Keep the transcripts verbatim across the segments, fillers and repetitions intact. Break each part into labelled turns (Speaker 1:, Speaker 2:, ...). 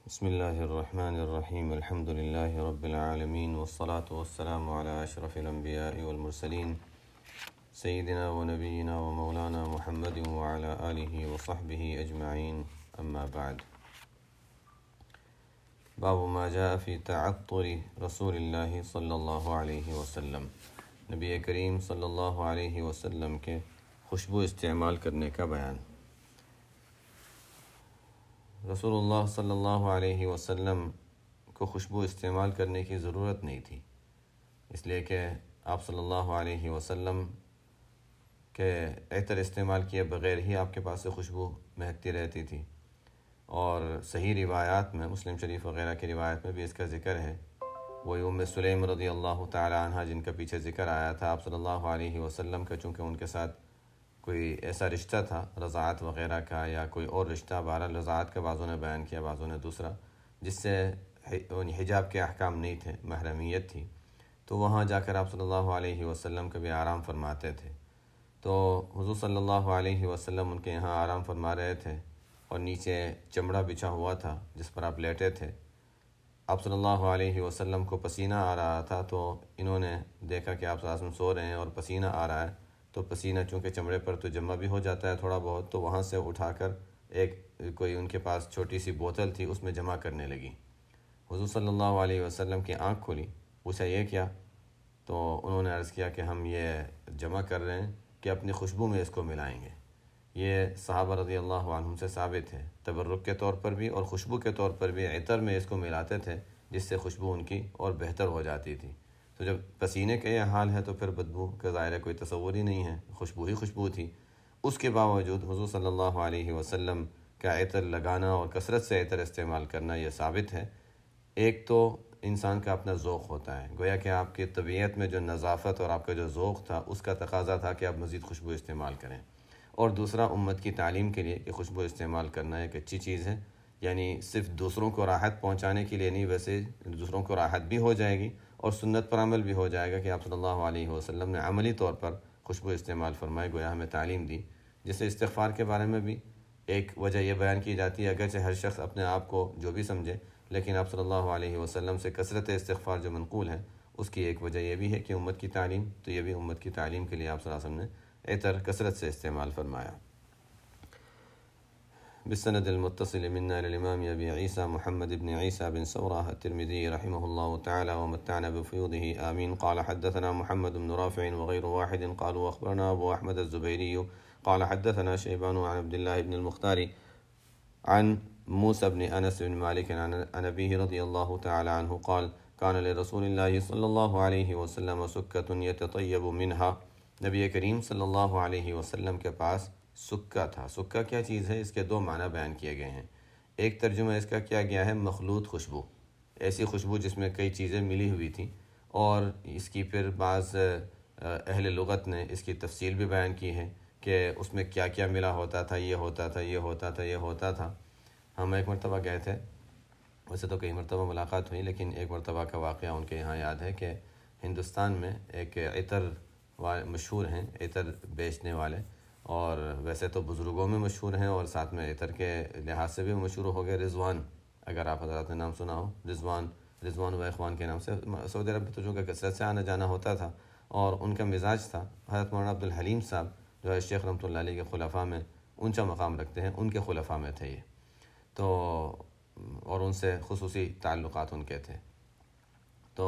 Speaker 1: بسم الله الرحمن الرحيم الحمد لله رب العالمين والصلاة والسلام على أشرف الأنبياء والمرسلين سيدنا ونبينا ومولانا محمد وعلى آله وصحبه أجمعين أما بعد باب ما جاء في تعطر رسول الله صلی اللہ علیہ وسلم نبی کریم صلی اللہ علیہ وسلم کے خوشبو استعمال کرنے کا بیان۔ رسول اللہ صلی اللہ علیہ وسلم کو خوشبو استعمال کرنے کی ضرورت نہیں تھی، اس لیے کہ آپ صلی اللہ علیہ وسلم کے عطر استعمال کیے بغیر ہی آپ کے پاس سے خوشبو مہکتی رہتی تھی، اور صحیح روایات میں مسلم شریف وغیرہ کی روایت میں بھی اس کا ذکر ہے۔ وہی ام سلیم رضی اللہ تعالی عنہ جن کا پیچھے ذکر آیا تھا، آپ صلی اللہ علیہ وسلم کا چونکہ ان کے ساتھ کوئی ایسا رشتہ تھا رضاعت وغیرہ کا یا کوئی اور رشتہ، بہرحال رضاعت کا بعضوں نے بیان کیا بعضوں نے دوسرا، جس سے حجاب کے احکام نہیں تھے، محرمیت تھی، تو وہاں جا کر آپ صلی اللہ علیہ وسلم کبھی آرام فرماتے تھے۔ تو حضور صلی اللہ علیہ وسلم ان کے یہاں آرام فرما رہے تھے اور نیچے چمڑا بچھا ہوا تھا جس پر آپ لیٹے تھے۔ آپ صلی اللہ علیہ وسلم کو پسینہ آ رہا تھا، تو انہوں نے دیکھا کہ آپ صلی اللہ علیہ وسلم سو رہے ہیں اور پسینہ آ رہا ہے، تو پسینہ چونکہ چمڑے پر تو جمع بھی ہو جاتا ہے تھوڑا بہت، تو وہاں سے اٹھا کر ایک کوئی ان کے پاس چھوٹی سی بوتل تھی، اس میں جمع کرنے لگی۔ حضور صلی اللہ علیہ وسلم کی آنکھ کھلی، پوچھا یہ کیا؟ تو انہوں نے عرض کیا کہ ہم یہ جمع کر رہے ہیں کہ اپنی خوشبو میں اس کو ملائیں گے۔ یہ صحابہ رضی اللہ عنہم سے ثابت ہے، تبرک کے طور پر بھی اور خوشبو کے طور پر بھی عطر میں اس کو ملاتے تھے، جس سے خوشبو ان کی اور بہتر ہو جاتی تھی۔ تو جب پسینے کا یہ حال ہے تو پھر بدبو کا ظاہر ہے کوئی تصور ہی نہیں ہے، خوشبو ہی خوشبو تھی۔ اس کے باوجود حضور صلی اللہ علیہ وسلم کا عطر لگانا اور کثرت سے عطر استعمال کرنا یہ ثابت ہے۔ ایک تو انسان کا اپنا ذوق ہوتا ہے، گویا کہ آپ کی طبیعت میں جو نظافت اور آپ کا جو ذوق تھا اس کا تقاضا تھا کہ آپ مزید خوشبو استعمال کریں، اور دوسرا امت کی تعلیم کے لیے کہ خوشبو استعمال کرنا ایک اچھی چیز ہے، یعنی صرف دوسروں کو راحت پہنچانے کے لیے نہیں، ویسے دوسروں کو راحت بھی ہو جائے گی اور سنت پر عمل بھی ہو جائے گا کہ آپ صلی اللہ علیہ وسلم نے عملی طور پر خوشبو استعمال فرمائے، گویا ہمیں تعلیم دی۔ جیسے استغفار کے بارے میں بھی ایک وجہ یہ بیان کی جاتی ہے، اگرچہ ہر شخص اپنے آپ کو جو بھی سمجھے، لیکن آپ صلی اللہ علیہ وسلم سے کثرت استغفار جو منقول ہے اس کی ایک وجہ یہ بھی ہے کہ امت کی تعلیم، تو یہ بھی امت کی تعلیم کے لیے آپ صلی اللہ علیہ وسلم نے عطر کثرت سے استعمال فرمایا۔ بالسند المتصل منا للإمام أبي عيسى محمد بن عيسى بن سورة الترمذي رحمه الله تعالى ومتعنا بفيوضه آمين قال حدثنا محمد بن رافع وغير واحد قالوا أخبرنا أبو أحمد الزبيري قال حدثنا شيبان عن عبد الله بن المختار عن موسى بن أنس بن مالك عن أبيه رضي الله تعالى عنه قال كان لرسول الله صلى الله عليه وسلم سكة يتطيب منها۔ نبی کریم صلی اللہ علیہ وسلم کے پاس سکہ تھا۔ سکہ کیا چیز ہے؟ اس کے دو معنی بیان کیے گئے ہیں۔ ایک ترجمہ اس کا کیا گیا ہے مخلوط خوشبو، ایسی خوشبو جس میں کئی چیزیں ملی ہوئی تھیں، اور اس کی پھر بعض اہل لغت نے اس کی تفصیل بھی بیان کی ہے کہ اس میں کیا کیا ملا ہوتا تھا، یہ ہوتا تھا یہ ہوتا تھا یہ ہوتا تھا۔ ہم ایک مرتبہ گئے تھے، ویسے تو کئی مرتبہ ملاقات ہوئی، لیکن ایک مرتبہ کا واقعہ ان کے یہاں یاد ہے کہ ہندوستان میں ایک عطر مشہور ہیں، عطر بیچنے والے، اور ویسے تو بزرگوں میں مشہور ہیں اور ساتھ میں عطر کے لحاظ سے بھی مشہور ہو گئے۔ رضوان، اگر آپ حضرات نے نام سنا ہو، رضوان رضوان و اخوان کے نام سے سعودی عرب میں تو جو کہ کثرت سے آنا جانا ہوتا تھا، اور ان کا مزاج تھا۔ حضرت مولانا عبد الحلیم صاحب جو ہے شیخ رحمۃ اللہ علیہ کے خلفاء میں اونچا مقام رکھتے ہیں، ان کے خلفاء میں تھے یہ، تو اور ان سے خصوصی تعلقات ان کے تھے۔ تو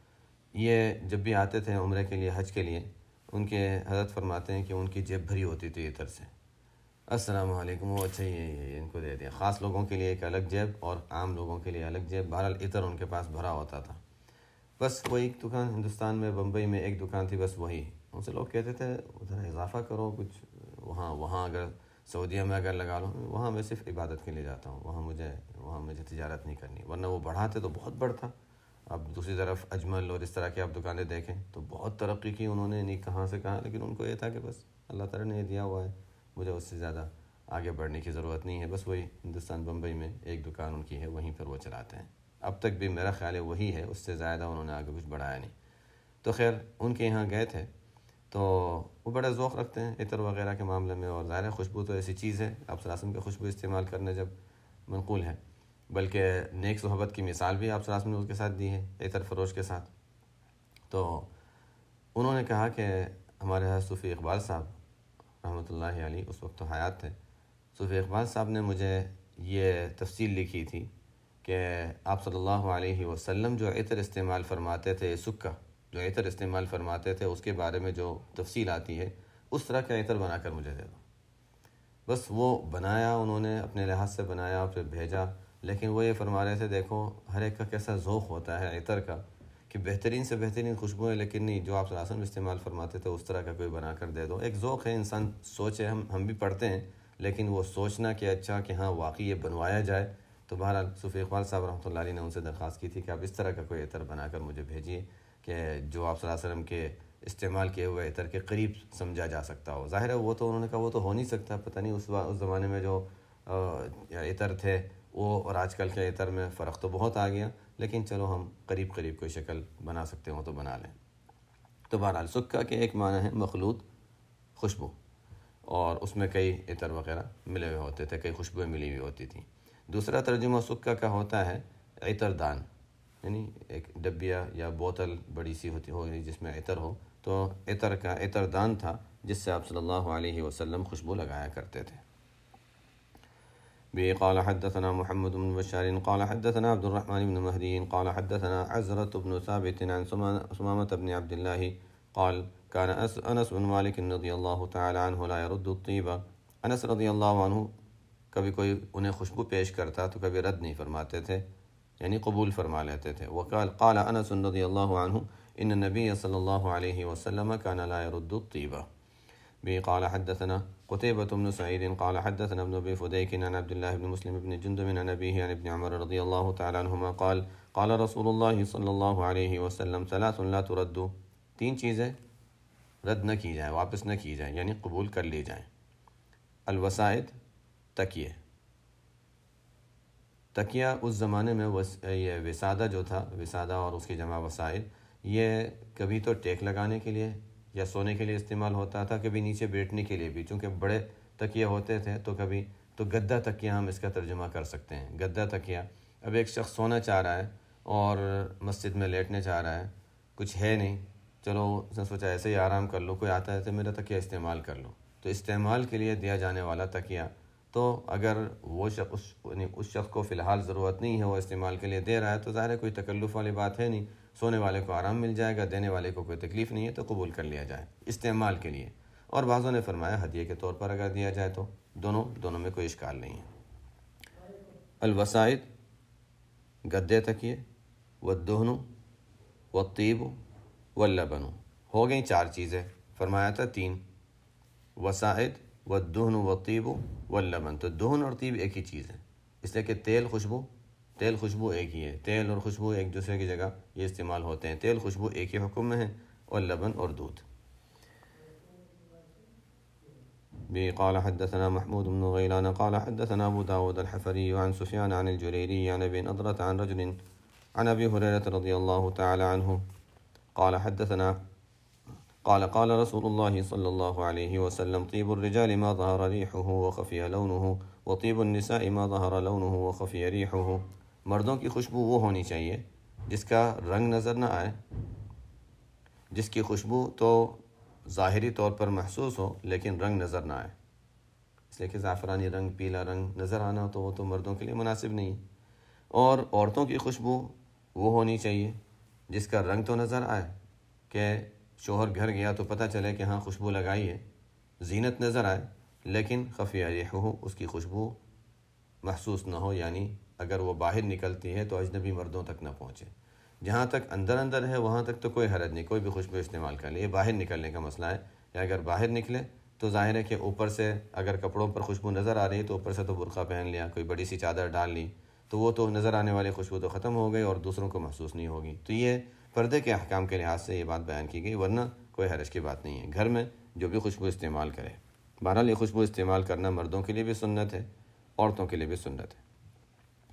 Speaker 1: یہ جب بھی آتے تھے عمرے کے لیے، حج کے لیے، ان کے حضرت فرماتے ہیں کہ ان کی جیب بھری ہوتی تھی عطر سے۔ السلام علیکم، وہ اچھا یہ یہ ان کو دے دیا۔ خاص لوگوں کے لیے ایک الگ جیب اور عام لوگوں کے لیے الگ جیب، بہرحال عطر ان کے پاس بھرا ہوتا تھا۔ بس وہی دکان ہندوستان میں بمبئی میں ایک دکان تھی، بس وہی۔ ان سے لوگ کہتے تھے ادھر اضافہ کرو کچھ، وہاں وہاں اگر سعودیہ میں اگر لگا لو، وہاں میں صرف عبادت کے لیے جاتا ہوں، وہاں مجھے وہاں مجھے تجارت نہیں کرنی، ورنہ وہ بڑھاتے تو بہت بڑھتا۔ اب دوسری طرف اجمل اور اس طرح کی آپ دکانیں دیکھیں تو بہت ترقی کی انہوں نے، نہیں کہاں سے کہاں، لیکن ان کو یہ تھا کہ بس اللہ تعالیٰ نے یہ دیا ہوا ہے، مجھے اس سے زیادہ آگے بڑھنے کی ضرورت نہیں ہے۔ بس وہی ہندوستان بمبئی میں ایک دکان ان کی ہے، وہیں پر وہ چلاتے ہیں، اب تک بھی میرا خیال ہے وہی ہے، اس سے زیادہ انہوں نے آگے کچھ بڑھایا نہیں۔ تو خیر ان کے یہاں گئے تھے، تو وہ بڑا ذوق رکھتے ہیں عطر وغیرہ کے معاملے میں، اور ظاہر ہے خوشبو تو ایسی چیز ہے، آپ صلی اللہ علیہ وسلم کی خوشبو استعمال کرنا جب منقول ہے۔ بلکہ نیک صحبت کی مثال بھی آپ صلی اللہ علیہ وسلم نے اس کے ساتھ دی ہے عطر فروش کے ساتھ۔ تو انہوں نے کہا کہ ہمارے حضرت صوفی اقبال صاحب رحمۃ اللہ علیہ اس وقت تو حیات تھے، صوفی اقبال صاحب نے مجھے یہ تفصیل لکھی تھی کہ آپ صلی اللہ علیہ وسلم جو عطر استعمال فرماتے تھے، سکہ جو عطر استعمال فرماتے تھے، اس کے بارے میں جو تفصیل آتی ہے اس طرح کا عطر بنا کر مجھے دے دو۔ بس وہ بنایا، انہوں نے اپنے لحاظ سے بنایا، پھر بھیجا، لیکن وہ یہ فرما رہے تھے دیکھو ہر ایک کا کیسا ذوق ہوتا ہے عطر کا، کہ بہترین سے بہترین خوشبو ہے، لیکن نہیں جو آپ صلی اللہ علیہ وسلم استعمال فرماتے تھے اس طرح کا کوئی بنا کر دے دو۔ ایک ذوق ہے، انسان سوچے، ہم ہم بھی پڑھتے ہیں، لیکن وہ سوچنا کہ اچھا کہ ہاں واقعی یہ بنوایا جائے۔ تو بہرحال صوفی اقبال صاحب رحمۃ اللہ علیہ نے ان سے درخواست کی تھی کہ آپ اس طرح کا کوئی عطر بنا کر مجھے بھیجیے کہ جو آپ صلی اللہ علیہ وسلم کے استعمال کیے ہوئے عطر کے قریب سمجھا جا سکتا ہو۔ ظاہر ہے وہ تو انہوں نے کہا وہ تو ہو نہیں سکتا، پتہ نہیں اس اس زمانے میں جو عطر تھے وہ اور آج کل کے عطر میں فرق تو بہت آ گیا، لیکن چلو ہم قریب قریب کوئی شکل بنا سکتے ہوں تو بنا لیں۔ تو بہرحال سکہ کے ایک معنی ہے مخلوط خوشبو، اور اس میں کئی عطر وغیرہ ملے ہوئے ہوتے تھے، کئی خوشبوئیں ملی ہوئی ہوتی تھیں۔ دوسرا ترجمہ سکہ کا ہوتا ہے عطر دان، یعنی ایک ڈبیا یا بوتل بڑی سی ہوتی ہو جس میں عطر ہو، تو عطر کا عطر دان تھا جس سے آپ صلی اللہ علیہ وسلم خوشبو لگایا کرتے تھے۔ بھی قال حدثنا محمد بن بشار قال حدثنا عبد الرحمن بن مہدی قال حدثنا عزرة بن ثابت عن ثمامة بن عبد الله قال كان انس بن مالک رضی اللہ تعالی عنہ لا يرد الطیب، انس رضی اللہ عنہ کبھی کوئی انہیں خوشبو پیش کرتا تو کبھی رد نہیں فرماتے تھے، یعنی قبول فرما لیتے تھے۔ وقال قال انس رضی اللہ عنہ ان النبی صلی اللہ علیہ وسلم كان لا يرد الطیب۔ بھی قال حدثنا قتيبة بن سعيد قال حدثنا ابن ابي فديك عن عبد الله بن مسلم بن جندب عن ابيه عن ابن عمر رضی اللہ تعالی عنہما قال قال رسول اللہ صلی اللہ علیہ وسلم ثلاث لا ترد، تین چیزیں رد نہ کی جائیں، واپس نہ کی جائیں، یعنی قبول کر لی جائیں۔ الوسائد، تکیے، تکیہ اس زمانے میں یہ وسادہ جو تھا، وسادہ اور اس کی جمع وسائد، یہ کبھی تو ٹیک لگانے کے لیے یا سونے کے لیے استعمال ہوتا تھا، کبھی نیچے بیٹھنے کے لیے بھی، چونکہ بڑے تکیہ ہوتے تھے تو کبھی تو گدا تکیہ ہم اس کا ترجمہ کر سکتے ہیں۔ گدا تکیہ، اب ایک شخص سونا چاہ رہا ہے اور مسجد میں لیٹنے چاہ رہا ہے، کچھ ہے نہیں، چلو اس نے سوچا ایسے ہی آرام کر لو، کوئی آتا ہے تو میرا تکیہ استعمال کر لو، تو استعمال کے لیے دیا جانے والا تکیہ، تو اگر وہ شخص اس شخص کو فی الحال ضرورت نہیں ہے، وہ استعمال کے لیے دے رہا ہے، تو ظاہر ہے کوئی تکلف والی بات ہے نہیں، سونے والے کو آرام مل جائے گا، دینے والے کو کوئی تکلیف نہیں ہے، تو قبول کر لیا جائے استعمال کے لیے۔ اور بعضوں نے فرمایا ہدیے کے طور پر اگر دیا جائے تو دونوں دونوں میں کوئی اشکال نہیں ہے۔ الوسائد، گدے تکیے، والدہن والطیب واللبن، ہو گئیں چار چیزیں، فرمایا تھا تین، وسائد والدہن والطیب واللبن، تو دہن اور طیب ایک ہی چیز ہے، اس لیے کہ تیل خوشبو تیل خوشبو ایک ہی ہے، تیل اور خوشبو ایک دوسرے کی جگہ یہ استعمال ہوتے ہیں، تیل خوشبو ایک ہی حکم میں ہے، اور لبن اور دودھ۔ بھی قال حدثنا محمود بن غیلان قال حدثنا ابو داود الحفری عن سفیان عن الجریری عن ابی نضرة عن رجل عن ابی ہریرة رضی اللہ تعالی عنہ قال حدثنا قال قال رسول اللہ صلی اللہ علیہ وسلم طیب الرجال ما ظہر ریحہ وخفی لونہ وطیب النساء ما ظہر لونہ وخفی ریحہ، مردوں کی خوشبو وہ ہونی چاہیے جس کا رنگ نظر نہ آئے، جس کی خوشبو تو ظاہری طور پر محسوس ہو لیکن رنگ نظر نہ آئے، اس لیے کہ زعفرانی رنگ، پیلا رنگ نظر آنا تو وہ تو مردوں کے لیے مناسب نہیں۔ اور عورتوں کی خوشبو وہ ہونی چاہیے جس کا رنگ تو نظر آئے، کہ شوہر گھر گیا تو پتہ چلے کہ ہاں خوشبو لگائی ہے، زینت نظر آئے، لیکن خفی ریحہ، اس کی خوشبو محسوس نہ ہو، یعنی اگر وہ باہر نکلتی ہے تو اجنبی مردوں تک نہ پہنچے۔ جہاں تک اندر اندر ہے وہاں تک تو کوئی حرج نہیں، کوئی بھی خوشبو استعمال کر لے، یہ باہر نکلنے کا مسئلہ ہے، یا اگر باہر نکلے تو ظاہر ہے کہ اوپر سے اگر کپڑوں پر خوشبو نظر آ رہی ہے تو اوپر سے تو برقع پہن لیا، کوئی بڑی سی چادر ڈال لی، تو وہ تو نظر آنے والی خوشبو تو ختم ہو گئی اور دوسروں کو محسوس نہیں ہوگی۔ تو یہ پردے کے احکام کے لحاظ سے یہ بات بیان کی گئی، ورنہ کوئی حرج کی بات نہیں ہے، گھر میں جو بھی خوشبو استعمال کرے۔ بہرحال یہ خوشبو استعمال کرنا مردوں کے لیے بھی سنت ہے، عورتوں کے لیے بھی سنت ہے۔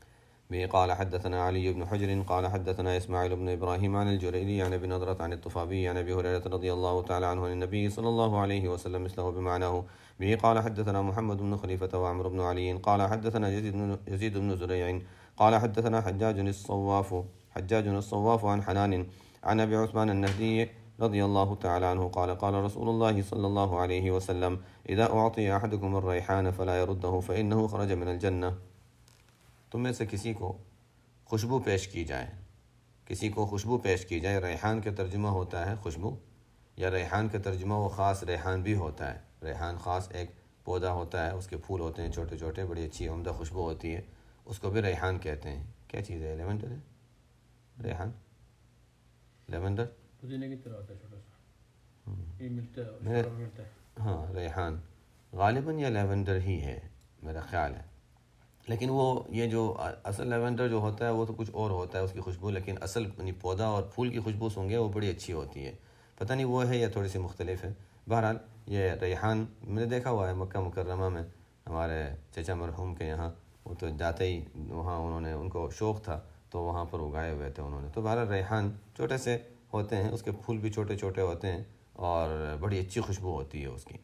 Speaker 1: به قال حدثنا علي بن حجر قال حدثنا إسماعيل بن إبراهيم عن الجريري عن ابي نضرة عن الطفافي عن أبي هريرة رضي الله تعالى عنه عن النبي صلى الله عليه وسلم مثله بمعناه. به قال حدثنا محمد بن خليفة وعمر بن علي قال حدثنا يزيد بن, يزيد بن زريع قال حدثنا حجاج الصواف حجاج الصواف عن حنان عن أبي عثمان النهدي رضي الله تعالى عنه قال قال رسول الله صلى الله عليه وسلم إذا أعطي أحدكم الريحان فلا يرده فإنه خرج من الجنة. تم میں سے کسی کو خوشبو پیش کی جائے کسی کو خوشبو پیش کی جائے ریحان کا ترجمہ ہوتا ہے خوشبو، یا ریحان کا ترجمہ وہ خاص ریحان بھی ہوتا ہے. ریحان خاص ایک پودا ہوتا ہے، اس کے پھول ہوتے ہیں چھوٹے چھوٹے، بڑی اچھی عمدہ خوشبو ہوتی ہے، اس کو بھی ریحان کہتے ہیں. کیا چیز ہے؟ لیونڈر ہے ریحان، لیونڈر
Speaker 2: پودینے کی طرح ہوتا ہے چھوٹا سا، یہ ملتا ہے.
Speaker 1: ہاں ریحان غالباً یہ لیونڈر ہی ہے میرا خیال ہے، لیکن وہ یہ جو اصل لیونڈر جو ہوتا ہے وہ تو کچھ اور ہوتا ہے اس کی خوشبو، لیکن اصل یعنی پودا اور پھول کی خوشبو سونگے وہ بڑی اچھی ہوتی ہے. پتہ نہیں وہ ہے یا تھوڑی سی مختلف ہے. بہرحال یہ ریحان میں نے دیکھا ہوا ہے مکہ مکرمہ میں، ہمارے چچا مرحوم کے یہاں، وہ تو جاتے ہی وہاں انہوں نے، ان کو شوق تھا تو وہاں پر اگائے ہوئے تھے انہوں نے. تو بہرحال ریحان چھوٹے سے ہوتے ہیں، اس کے پھول بھی چھوٹے چھوٹے ہوتے ہیں اور بڑی اچھی خوشبو ہوتی ہے اس کی.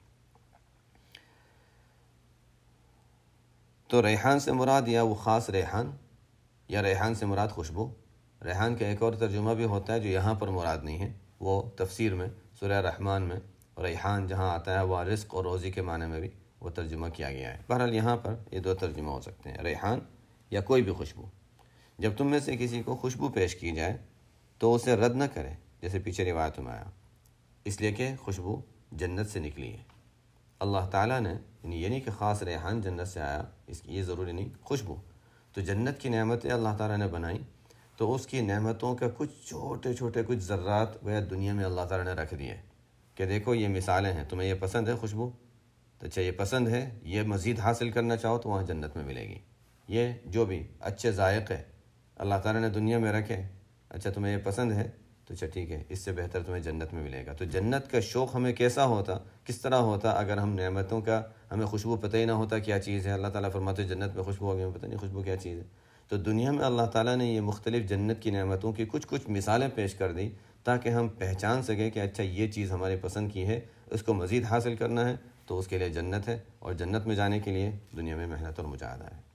Speaker 1: تو ریحان سے مراد یا وہ خاص ریحان، یا ریحان سے مراد خوشبو. ریحان کا ایک اور ترجمہ بھی ہوتا ہے جو یہاں پر مراد نہیں ہے، وہ تفسیر میں سورہ رحمان میں ریحان جہاں آتا ہے وہ رزق اور روزی کے معنی میں بھی وہ ترجمہ کیا گیا ہے. بہرحال یہاں پر یہ دو ترجمہ ہو سکتے ہیں، ریحان یا کوئی بھی خوشبو. جب تم میں سے کسی کو خوشبو پیش کی جائے تو اسے رد نہ کرے، جیسے پیچھے روایت میں آیا، اس لیے کہ خوشبو جنت سے نکلی ہے. اللہ تعالیٰ نے، یعنی یہ نہیں کہ خاص ریحان جنت سے آیا، اس کی یہ ضروری نہیں، خوشبو تو جنت کی نعمتیں اللہ تعالیٰ نے بنائی، تو اس کی نعمتوں کا کچھ چھوٹے چھوٹے کچھ ذرات وہ دنیا میں اللہ تعالیٰ نے رکھ دیے کہ دیکھو یہ مثالیں ہیں، تمہیں یہ پسند ہے خوشبو، تو اچھا یہ پسند ہے، یہ مزید حاصل کرنا چاہو تو وہاں جنت میں ملے گی. یہ جو بھی اچھے ذائقے اللہ تعالیٰ نے دنیا میں رکھے، اچھا تمہیں یہ پسند ہے تو اچھا ٹھیک ہے، اس سے بہتر تمہیں جنت میں ملے گا. تو جنت کا شوق ہمیں کیسا ہوتا، کس طرح ہوتا اگر ہم نعمتوں کا، ہمیں خوشبو پتہ ہی نہ ہوتا کیا چیز ہے. اللہ تعالیٰ فرماتے جنت میں خوشبو ہوگی، ہمیں پتہ نہیں خوشبو کیا چیز ہے. تو دنیا میں اللہ تعالیٰ نے یہ مختلف جنت کی نعمتوں کی کچھ کچھ مثالیں پیش کر دی تاکہ ہم پہچان سکیں کہ اچھا یہ چیز ہماری پسند کی ہے، اس کو مزید حاصل کرنا ہے تو اس کے لیے جنت ہے، اور جنت میں جانے کے لیے دنیا میں محنت اور مجاہدہ ہے.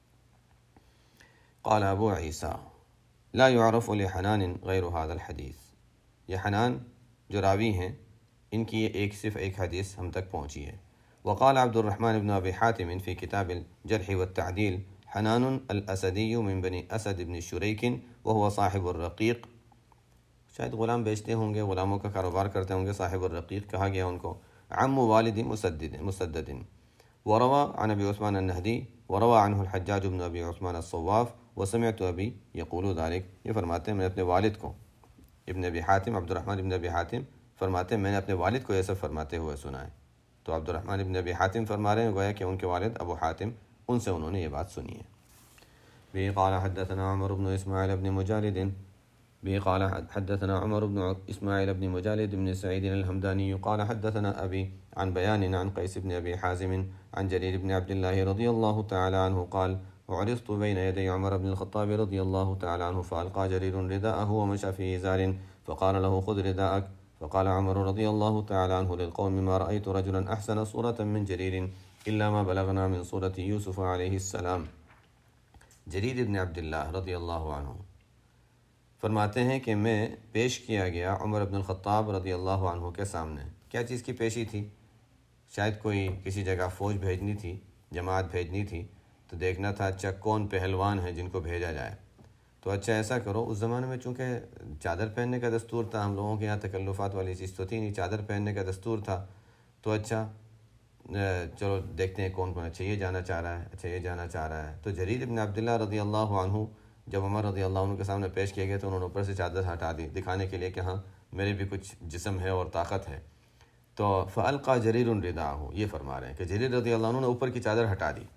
Speaker 1: قال ابو عیسیٰ لا يعرف لحنان غیر هذا الحدیث. یہ حنان جو راوی ہیں ان کی ایک صرف ایک حدیث ہم تک پہنچی ہے. وقال عبد الرحمن بن ابی حاتم فی کتاب الجرح والتعدیل حنان الاسدی من بنی اسد بن شریک وهو صاحب الرقیق. شاید غلام بیچتے ہوں گے، غلاموں کا کاروبار کرتے ہوں گے، صاحب الرقیق کہا گیا ان کو. عم والد مسدد مسدد وروى عن ابی عثمان النہدی وروى عنه الحجاج بن ابی عثمان الصواف وسمعت ابی یقول ذلك. یہ فرماتے ہیں میں نے اپنے والد کو، ابن ابی حاتم عبد الرحمن ابن ابی حاتم فرماتے ہیں میں نے اپنے والد کو یہ سب فرماتے ہوئے سنا ہے. تو عبد الرحمن ابن ابی حاتم فرما رہے ہیں گویا کہ ان کے والد ابو حاتم، ان سے انہوں نے یہ بات سنی ہے. به قال حدثنا عمر بن اسماعیل بن مجالد به قال حدثنا عمر بن اسماعیل بن مجالد بن سعید الحمدانی قال حدثنا ابی عن بیان عن قیس بن ابی حازم عن جریر بن عبد الله رضی اللہ تعالی عنہ قال وعرضت بين يدي عمر بن الخطاب رضي الله تعالى عنه فألقى جرير رداءه ومشى في إزار فقال له خذ رداءك. فقال عمر رضي الله تعالى عنه للقوم ما رأيت رجلا أحسن صورة من جرير إلا ما بلغنا من صورة يوسف عليه السلام. جریر ابن عبداللہ رضی اللہ عنہ فرماتے ہیں کہ میں پیش کیا گیا عمر بن الخطاب رضی اللہ عنہ کے سامنے. کیا چیز کی پیشی تھی؟ شاید کوئی کسی جگہ فوج بھیجنی تھی، جماعت بھیجنی تھی، تو دیکھنا تھا اچھا کون پہلوان ہیں جن کو بھیجا جائے. تو اچھا ایسا کرو، اس زمانے میں چونکہ چادر پہننے کا دستور تھا، ہم لوگوں کے یہاں تکلفات والی چیز تو تھی نہیں، چادر پہننے کا دستور تھا. تو اچھا چلو دیکھتے ہیں کون کون، اچھا یہ جانا چاہ رہا ہے، اچھا یہ جانا چاہ رہا ہے. تو جریر ابن عبداللہ رضی اللہ عنہ جب عمر رضی اللہ عنہ کے سامنے پیش کیے گئے تو انہوں نے اوپر سے چادر ہٹا دی دکھانے کے لیے کہ ہاں میرے بھی کچھ جسم ہے اور طاقت ہے. تو فَأَلْقَى جَرِيرٌ رِدَاءَهُ، یہ فرما رہے ہیں کہ جریر رضی اللہ عنہ نے اوپر کی چادر ہٹا دی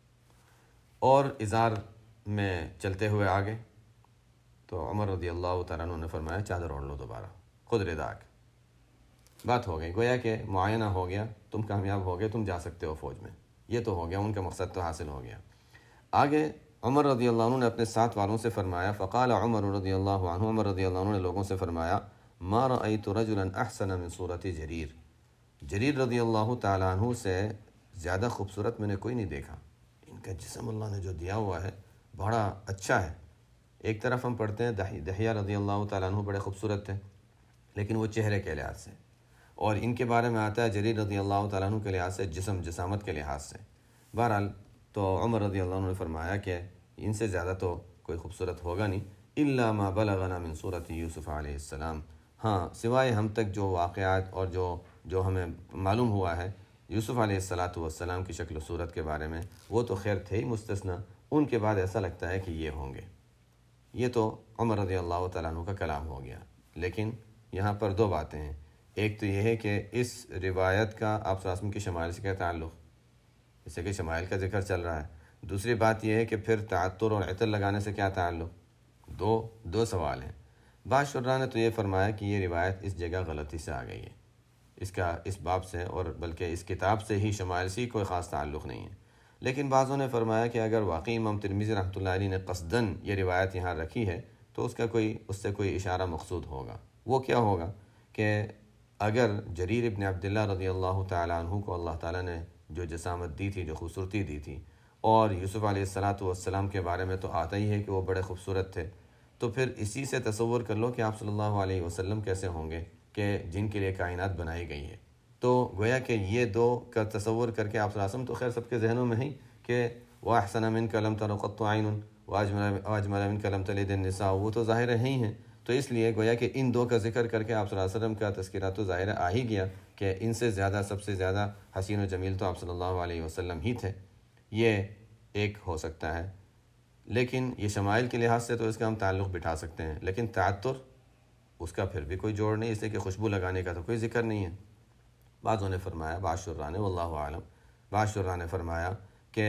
Speaker 1: اور ازار میں چلتے ہوئے آگے. تو عمر رضی اللہ تعالیٰ عنہ نے فرمایا چادر اوڑھ لو دوبارہ، خود رداک. بات ہو گئی، گویا کہ معائنہ ہو گیا، تم کامیاب ہو گئے، تم جا سکتے ہو فوج میں. یہ تو ہو گیا، ان کا مقصد تو حاصل ہو گیا. آگے عمر رضی اللہ عنہ نے اپنے ساتھ والوں سے فرمایا فقال عمر رضی اللہ عنہ عمر رضی اللہ عنہ نے لوگوں سے فرمایا ما رأيت رجلا احسن من صورت جریر، جریر رضی اللہ تعالیٰ عنہ سے زیادہ خوبصورت میں نے کوئی نہیں دیکھا۔ ان کا جسم اللہ نے جو دیا ہوا ہے بڑا اچھا ہے۔ ایک طرف ہم پڑھتے ہیں دحیہ رضی اللہ تعالیٰ عنہ بڑے خوبصورت تھے لیکن وہ چہرے کے لحاظ سے، اور ان کے بارے میں آتا ہے جریر رضی اللہ تعالیٰ عنہ کے لحاظ سے جسم جسامت کے لحاظ سے۔ بہرحال تو عمر رضی اللہ عنہ نے فرمایا کہ ان سے زیادہ تو کوئی خوبصورت ہوگا نہیں، الا ما بلغنا من صورت یوسف علیہ السلام، ہاں سوائے ہم تک جو واقعات اور جو جو ہمیں معلوم ہوا ہے یوسف علیہ الصلاۃ والسلام کی شکل و صورت کے بارے میں، وہ تو خیر تھے ہی مستثنی، ان کے بعد ایسا لگتا ہے کہ یہ ہوں گے۔ یہ تو عمر رضی اللہ تعالیٰ عنہ کا کلام ہو گیا، لیکن یہاں پر دو باتیں ہیں۔ ایک تو یہ ہے کہ اس روایت کا آپ صلی اللہ علیہ وسلم کی شمائل سے کیا تعلق، اس سے کہ شمائل کا ذکر چل رہا ہے۔ دوسری بات یہ ہے کہ پھر تعطر اور عطر لگانے سے کیا تعلق، دو دو سوال ہیں۔ بعض شراح نے تو یہ فرمایا کہ یہ روایت اس جگہ غلطی سے آ گئی ہے، اس کا اس باب سے اور بلکہ اس کتاب سے ہی شمائل سے کوئی خاص تعلق نہیں ہے۔ لیکن بعضوں نے فرمایا کہ اگر واقعی امام ترمذی رحمۃ اللہ علیہ نے قصداً یہ روایت یہاں رکھی ہے تو اس کا کوئی اس سے کوئی اشارہ مقصود ہوگا۔ وہ کیا ہوگا کہ اگر جریر ابن عبداللہ رضی اللہ تعالیٰ عنہ کو اللہ تعالیٰ نے جو جسامت دی تھی، جو خوبصورتی دی تھی، اور یوسف علیہ الصلاۃ والسلام کے بارے میں تو آتا ہی ہے کہ وہ بڑے خوبصورت تھے، تو پھر اسی سے تصور کر لو کہ آپ صلی اللہ علیہ وسلم کیسے ہوں گے کہ جن کے لیے کائنات بنائی گئی ہے۔ تو گویا کہ یہ دو کا تصور کر کے آپ صلی اللہ علیہ وسلم تو خیر سب کے ذہنوں میں ہی کہ وَأَحْسَنَ مِنْكَ لَمْ تَرَ قَطُّ عَيْنٌ وَأَجْمَلَ مِنْكَ لَمْ تَلِدِ النِّسَاءُ، وہ تو ظاہر ہی ہیں۔ تو اس لیے گویا کہ ان دو کا ذکر کر کے آپ صلی اللہ علیہ وسلم کا تذکرہ تو ظاہر آ ہی گیا کہ ان سے زیادہ سب سے زیادہ حسین و جمیل تو آپ صلی اللہ علیہ وسلم ہی تھے۔ یہ ایک ہو سکتا ہے، لیکن یہ شمائل کے لحاظ سے تو اس کا ہم تعلق بٹھا سکتے ہیں، لیکن تعطر اس کا پھر بھی کوئی جوڑ نہیں، اس لیے کہ خوشبو لگانے کا تو کوئی ذکر نہیں ہے۔ بعضوں نے فرمایا، بعض شراح نے، واللہ عالم، بعض شراح نے فرمایا کہ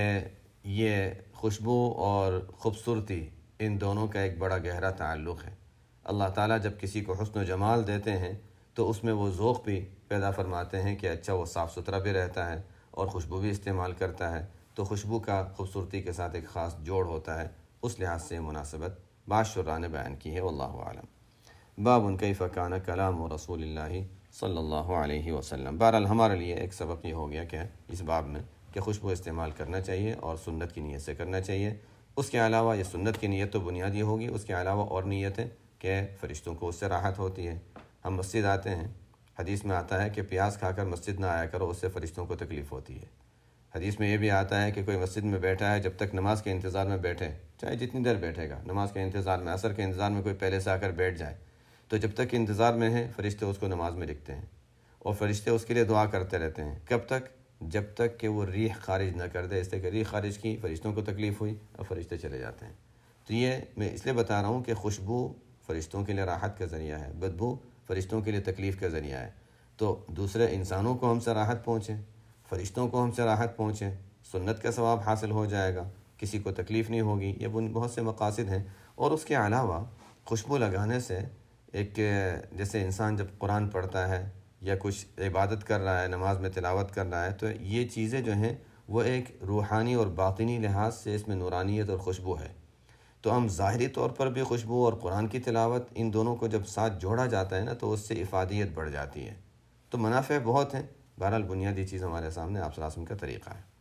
Speaker 1: یہ خوشبو اور خوبصورتی ان دونوں کا ایک بڑا گہرا تعلق ہے۔ اللہ تعالیٰ جب کسی کو حسن و جمال دیتے ہیں تو اس میں وہ ذوق بھی پیدا فرماتے ہیں کہ اچھا وہ صاف ستھرا بھی رہتا ہے اور خوشبو بھی استعمال کرتا ہے، تو خوشبو کا خوبصورتی کے ساتھ ایک خاص جوڑ ہوتا ہے، اس لحاظ سے مناسبت بعض شراح نے بیان کی ہے، واللہ عالم۔ باب کیف کان کلام رسول اللہ صلی اللہ علیہ وسلم۔ بہرحال ہمارے لیے ایک سبق یہ ہو گیا کہ اس باب میں کہ خوشبو استعمال کرنا چاہیے اور سنت کی نیت سے کرنا چاہیے۔ اس کے علاوہ یہ سنت کی نیت تو بنیادی ہوگی، اس کے علاوہ اور نیتیں کہ فرشتوں کو اس سے راحت ہوتی ہے۔ ہم مسجد آتے ہیں، حدیث میں آتا ہے کہ پیاز کھا کر مسجد نہ آیا کرو، اس سے فرشتوں کو تکلیف ہوتی ہے۔ حدیث میں یہ بھی آتا ہے کہ کوئی مسجد میں بیٹھا ہے، جب تک نماز کے انتظار میں بیٹھے، چاہے جتنی دیر بیٹھے گا، نماز کے انتظار میں، عصر کے انتظار میں کوئی پہلے سے آ کر بیٹھ جائے تو جب تک انتظار میں ہے فرشتے اس کو نماز میں لکھتے ہیں، اور فرشتے اس کے لیے دعا کرتے رہتے ہیں۔ کب تک؟ جب تک کہ وہ ریح خارج نہ کر دے، اس سے کہ ریح خارج کی فرشتوں کو تکلیف ہوئی اور فرشتے چلے جاتے ہیں۔ تو یہ میں اس لیے بتا رہا ہوں کہ خوشبو فرشتوں کے لیے راحت کا ذریعہ ہے، بدبو فرشتوں کے لیے تکلیف کا ذریعہ ہے۔ تو دوسرے انسانوں کو ہم سے راحت پہنچے، فرشتوں کو ہم سے راحت پہنچے، سنت کا ثواب حاصل ہو جائے گا، کسی کو تکلیف نہیں ہوگی، یہ بہت سے مقاصد ہیں۔ اور اس کے علاوہ خوشبو لگانے سے ایک جیسے انسان جب قرآن پڑھتا ہے یا کچھ عبادت کر رہا ہے، نماز میں تلاوت کر رہا ہے، تو یہ چیزیں جو ہیں وہ ایک روحانی اور باطنی لحاظ سے اس میں نورانیت اور خوشبو ہے۔ تو ہم ظاہری طور پر بھی خوشبو اور قرآن کی تلاوت، ان دونوں کو جب ساتھ جوڑا جاتا ہے نا تو اس سے افادیت بڑھ جاتی ہے، تو منافع بہت ہیں۔ بہرحال بنیادی چیز ہمارے سامنے آپ صلی اللہ علیہ وسلم کا طریقہ ہے۔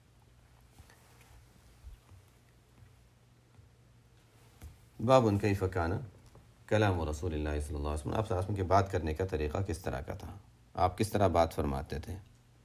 Speaker 1: باب کیف کان کلام رسول اللہ صلی اللہ علیہ وسلم، آپ صلی اللہ علیہ وسلم کے بات کرنے کا طریقہ کس طرح کا تھا، آپ کس طرح بات فرماتے تھے۔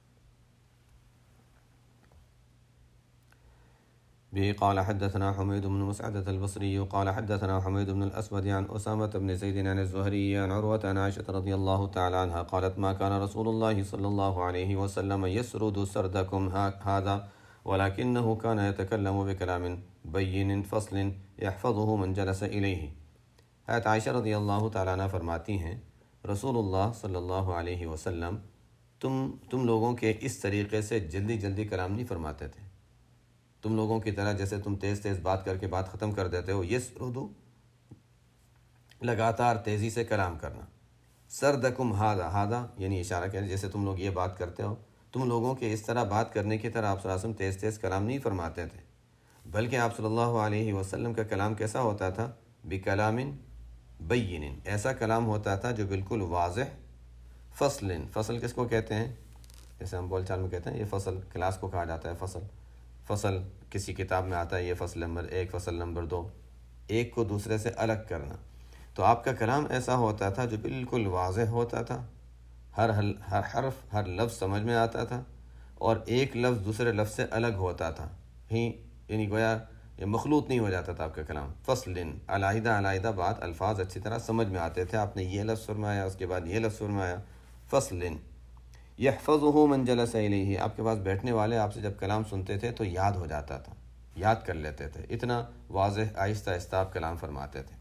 Speaker 1: به قال حدثنا حميد بن مسعدة البصري قال حدثنا حميد بن الأسود عن أسامة بن زيد عن الزهري عن عروة عن عائشة رضي الله تعالى عنها قالت ما كان رسول الله صلى الله عليه وسلم يسرد سردكم هذا ولكنه كان يتكلم بكلام بين فصل يحفظه من جلس إليه۔ حضرت عائشہ رضی اللہ تعالیٰ عنہ فرماتی ہیں رسول اللہ صلی اللہ علیہ وسلم تم تم لوگوں کے اس طریقے سے جلدی جلدی کلام نہیں فرماتے تھے، تم لوگوں کی طرح جیسے تم تیز تیز بات کر کے بات ختم کر دیتے ہو، یسردو لگاتار تیزی سے کلام کرنا، سردکم ہاذا، ہاذا یعنی اشارہ کریں جیسے تم لوگ یہ بات کرتے ہو، تم لوگوں کے اس طرح بات کرنے کی طرح آپ صلی اللہ علیہ وسلم تیز تیز کلام نہیں فرماتے تھے۔ بلکہ آپ صلی اللہ علیہ وسلم کا کلام کیسا ہوتا تھا؟ بکلام بین، ایسا کلام ہوتا تھا جو بالکل واضح، فصل، فصل کس کو کہتے ہیں؟ جیسے ہم بول چال میں کہتے ہیں یہ فصل، کلاس کو کہا جاتا ہے فصل. فصل کسی کتاب میں آتا ہے، یہ فصل نمبر ایک، فصل نمبر دو، ایک کو دوسرے سے الگ کرنا. تو آپ کا کلام ایسا ہوتا تھا جو بالکل واضح ہوتا تھا، ہر ہر حرف، ہر لفظ سمجھ میں آتا تھا، اور ایک لفظ دوسرے لفظ سے الگ ہوتا تھا ہی، یعنی گویا یہ مخلوط نہیں ہو جاتا تھا آپ کا کلام. فصل، علیحدہ علیحدہ بات، الفاظ اچھی طرح سمجھ میں آتے تھے. آپ نے یہ لفظ فرمایا، اس کے بعد یہ لفظ فرمایا. فصل یحفظہ من جلس الیہ، آپ کے پاس بیٹھنے والے آپ سے جب کلام سنتے تھے تو یاد ہو جاتا تھا، یاد کر لیتے تھے. اتنا واضح آہستہ آہستہ آپ کلام فرماتے تھے.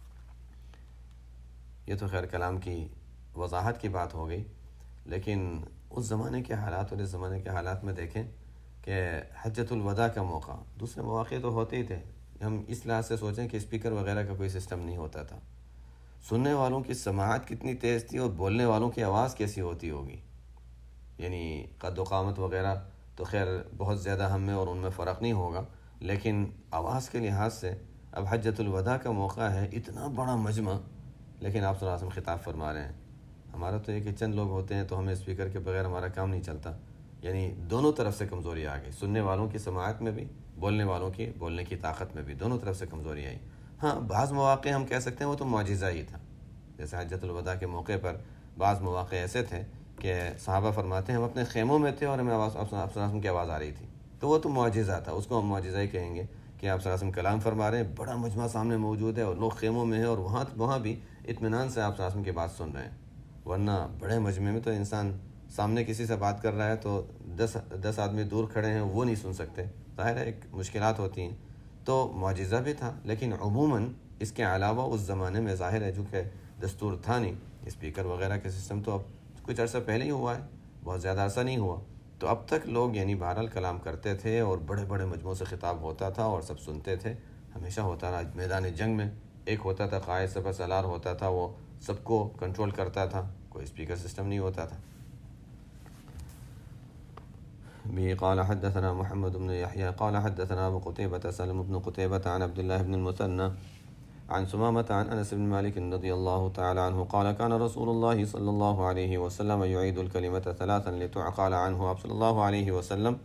Speaker 1: یہ تو خیر کلام کی وضاحت کی بات ہو گئی، لیکن اس زمانے کے حالات اور اس زمانے کے حالات میں دیکھیں کہ حجۃ الوداع کا موقع، دوسرے مواقع تو ہوتے ہی تھے. ہم اس لحاظ سے سوچیں کہ اسپیکر وغیرہ کا کوئی سسٹم نہیں ہوتا تھا. سننے والوں کی سماعت کتنی تیز تھی اور بولنے والوں کی آواز کیسی ہوتی ہوگی. یعنی قد و قامت وغیرہ تو خیر بہت زیادہ ہم میں اور ان میں فرق نہیں ہوگا، لیکن آواز کے لحاظ سے اب حجۃ الوداع کا موقع ہے، اتنا بڑا مجمع، لیکن آپ صلی اللہ علیہ وسلم خطاب فرما رہے ہیں. ہمارا تو یہ کہ چند لوگ ہوتے ہیں تو ہمیں اسپیکر کے بغیر ہمارا کام نہیں چلتا. یعنی دونوں طرف سے کمزوری آ گئی، سننے والوں کی سماعت میں بھی، بولنے والوں کی بولنے کی طاقت میں بھی، دونوں طرف سے کمزوری آئی. ہاں بعض مواقع ہم کہہ سکتے ہیں وہ تو معجزہ ہی تھا. جیسے حجۃ الوداع کے موقع پر بعض مواقع ایسے تھے کہ صحابہ فرماتے ہیں ہم اپنے خیموں میں تھے اور ہمیں آواز آپ صلی اللہ علیہ وسلم کی آواز آ رہی تھی، تو وہ تو معجزہ تھا. اس کو ہم معجزہ ہی کہیں گے کہ آپ صلی اللہ علیہ وسلم کلام فرما رہے ہیں، بڑا مجمع سامنے موجود ہے اور لوگ خیموں میں ہیں اور وہاں وہاں بھی اطمینان سے آپ صلی اللہ علیہ وسلم کی بات سن رہے ہیں. ورنہ بڑے مجمع میں تو انسان سامنے کسی سے بات کر رہا ہے تو دس دس آدمی دور کھڑے ہیں وہ نہیں سن سکتے، ظاہر ہے ایک مشکلات ہوتی ہیں. تو معجزہ بھی تھا، لیکن عموماً اس کے علاوہ اس زمانے میں ظاہر ہے جو کہ دستور تھا نہیں، اسپیکر وغیرہ کے سسٹم تو اب کچھ عرصہ پہلے ہی ہوا ہے، بہت زیادہ عرصہ نہیں ہوا. تو اب تک لوگ یعنی بہرحال کلام کرتے تھے اور بڑے بڑے مجموعوں سے خطاب ہوتا تھا اور سب سنتے تھے. ہمیشہ ہوتا رہا میدان جنگ میں، ایک ہوتا تھا قائد سپہ سالار ہوتا تھا، وہ سب کو کنٹرول کرتا تھا، کوئی اسپیکر سسٹم نہیں ہوتا تھا. به قال حدثنا محمد بن يحيى قال حدثنا ابو قتيبة سلم بن قتيبة عن عبد الله بن المثنى عن سمامة عن انس بن مالك رضي الله تعالى عنه قال كان رسول الله صلى الله عليه وسلم يعيد الكلمة ثلاثا لتعقل عنه. آپ صلی اللہ علیہ وسلم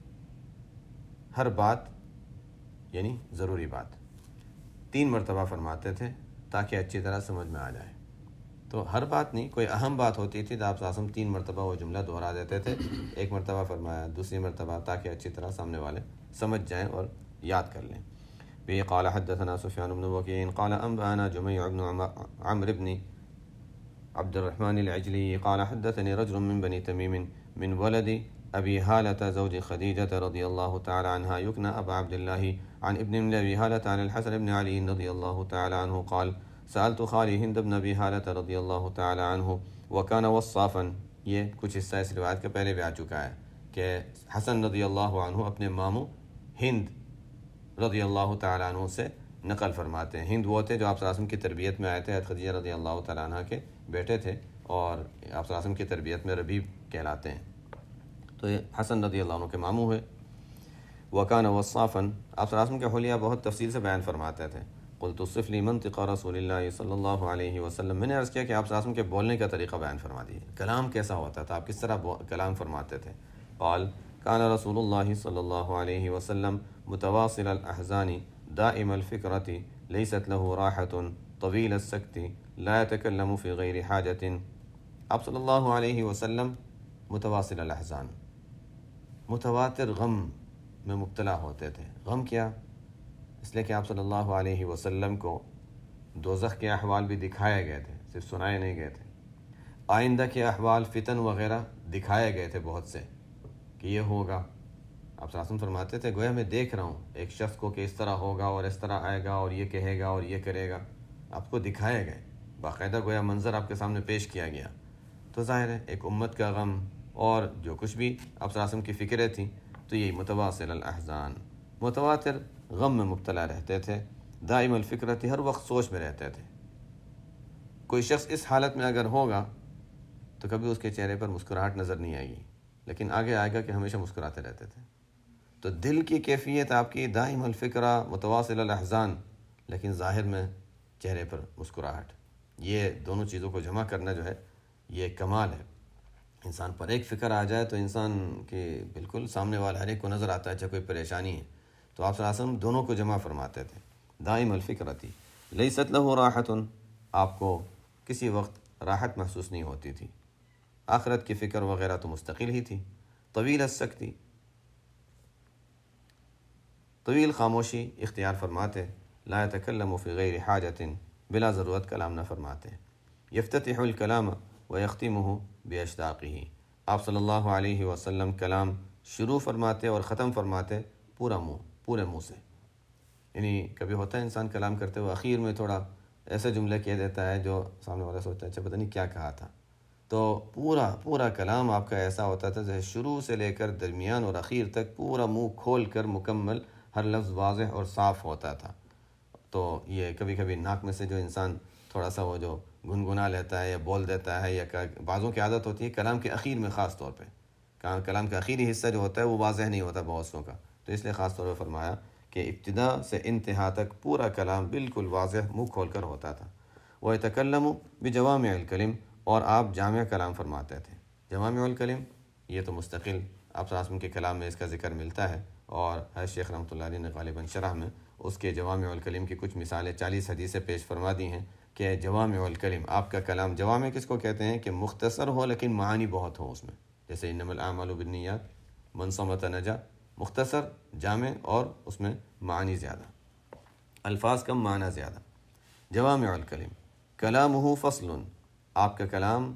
Speaker 1: ہر بات یعنی ضروری بات تین مرتبہ فرماتے تھے تاکہ اچھی طرح سمجھ میں آ جائے. تو ہر بات نہیں، کوئی اہم بات ہوتی تھی تو آپ صلی اللہ علیہ وسلم تین مرتبہ وہ جملہ دہرا دیتے تھے. ایک مرتبہ فرمایا، دوسری مرتبہ، تاکہ اچھی طرح سامنے والے سمجھ جائیں اور یاد کر لیں. به قال حدثنا سفيان بن وكيع قال أنبأنا جميع بن عمرو بن عبد الرحمن العجلي قال حدثني رجل من بني تميم من ولد أبي هالة زوج خديجة رضي الله تعالى عنها يكنى أبا عبد الله عن ابن من أبي هالة عن الحسن بن علي رضي الله تعالى عنه قال سألت خالي هند بن أبي هالة رضي الله تعالى عنه وكان وصافا. یہ کچھ حصہ اس روایت کا پہلے بھی آ چکا ہے کہ حسن رضی اللہ عنہ اپنے ماموں ہند رضی اللہ تعالیٰ عنہ سے نقل فرماتے ہیں. ہند وہ تھے جو آپ صلی اللہ علیہ وسلم کی تربیت میں آئے تھے، خدیجہ رضی اللہ تعالیٰ عنہ کے بیٹے تھے اور آپ صلی اللہ علیہ وسلم کی تربیت میں ربیب کہلاتے ہیں. تو یہ حسن رضی اللہ عنہ کے ماموں ہوئے. وکان وصافا، آپ صلی اللہ علیہ وسلم کے حلیہ بہت تفصیل سے بیان فرماتے تھے. قلت صف لی منطق رسول اللہ صلی اللہ علیہ وسلم، میں نے عرض کیا کہ آپ صلی اللہ علیہ وسلم کے بولنے کا طریقہ بیان فرما دیجیے، کلام کیسا ہوتا تھا، آپ کس طرح کلام فرماتے تھے. قال کان رسول اللہ صلی اللہ علیہ وسلم متواصل الاحزان دائم الفکرۃ لیست له راحة طویل السکت لا يتکلم فی غیر حاجۃ. آپ صلی اللہ علیہ وسلم متواصل الاحزان، متواتر غم میں مبتلا ہوتے تھے. غم کیا؟ اس لیے کہ آپ صلی اللہ علیہ وسلم کو دوزخ کے احوال بھی دکھائے گئے تھے، صرف سنائے نہیں گئے تھے. آئندہ کے احوال، فتن وغیرہ دکھائے گئے تھے بہت سے کہ یہ ہوگا. آپ صلی اللہ علیہ وسلم فرماتے تھے گویا میں دیکھ رہا ہوں ایک شخص کو کہ اس طرح ہوگا اور اس طرح آئے گا اور یہ کہے گا اور یہ کرے گا. آپ کو دکھائے گئے، باقاعدہ گویا منظر آپ کے سامنے پیش کیا گیا. تو ظاہر ہے ایک امت کا غم اور جو کچھ بھی آپ صلی اللہ علیہ وسلم کی فکریں تھیں تو یہی متواصل الاحزان، متواتر غم میں مبتلا رہتے تھے. دائم الفکرۃ، ہر وقت سوچ میں رہتے تھے. کوئی شخص اس حالت میں اگر ہوگا تو کبھی اس کے چہرے پر مسکراہٹ نظر نہیں آئے گی، لیکن آگے آئے گا کہ ہمیشہ مسکراتے رہتے تھے. تو دل کی کیفیت آپ کی دائم الفکرہ متواصل الاحزان، لیکن ظاہر میں چہرے پر مسکراہٹ، یہ دونوں چیزوں کو جمع کرنا جو ہے یہ کمال ہے۔ انسان پر ایک فکر آ جائے تو انسان کے بالکل سامنے والا ہر ایک کو نظر آتا ہے چاہے کوئی پریشانی ہے، تو آپ صلی اللہ علیہ وسلم دونوں کو جمع فرماتے تھے۔ دائم الفکرتی لیست لہ راحت، آپ کو کسی وقت راحت محسوس نہیں ہوتی تھی، آخرت کی فکر وغیرہ تو مستقل ہی تھی۔ طویل السکتی، طویل خاموشی اختیار فرماتے، لا يتکلم فی غیر حاجت، بلا ضرورت کلام نہ فرماتے۔ یفتتح الکلام ویختمہ باشتاقہ، آپ صلی اللہ علیہ وسلم کلام شروع فرماتے اور ختم فرماتے پورا منہ پورے منہ سے، یعنی کبھی ہوتا ہے انسان کلام کرتے ہوئے آخر میں تھوڑا ایسے جملے کہہ دیتا ہے جو سامنے والا سوچتا ہے اچھا پتہ نہیں کیا کہا تھا، تو پورا پورا کلام آپ کا ایسا ہوتا تھا جیسے شروع سے لے کر درمیان اور اخیر تک پورا منہ کھول کر مکمل ہر لفظ واضح اور صاف ہوتا تھا۔ تو یہ کبھی کبھی ناک میں سے جو انسان تھوڑا سا وہ جو گنگنا لیتا ہے یا بول دیتا ہے، یا بعضوں کی عادت ہوتی ہے کلام کے اخیر میں خاص طور پہ کلام کا آخری حصہ جو ہوتا ہے وہ واضح نہیں ہوتا بہت سوں کا، تو اس لیے خاص طور پہ فرمایا کہ ابتدا سے انتہا تک پورا کلام بالکل واضح منہ کھول کر ہوتا تھا۔ وَيَتَكَلَّمُ بِجَوَامِعِ الْكَلِمِ، اور آپ جامع کلام فرماتے تھے۔ جوامع الکلم یہ تو مستقل آپ صلی اللہ علیہ وسلم کے کلام میں اس کا ذکر ملتا ہے، اور حضرت شیخ رحمۃ اللہ علیہ نے غالباً شرح میں اس کے جوامع الکلم کی کچھ مثالیں چالیس حدیثیں پیش فرما دی ہیں کہ جوامع الکلم آپ کا کلام، جوامع کس کو کہتے ہیں کہ مختصر ہو لیکن معانی بہت ہو اس میں، جیسے انما الاعمال بالنیات، من صمت نجا، مختصر جامع اور اس میں معانی زیادہ، الفاظ کم معنی زیادہ۔ جوامع الکلم کلامہ فصل، آپ کا کلام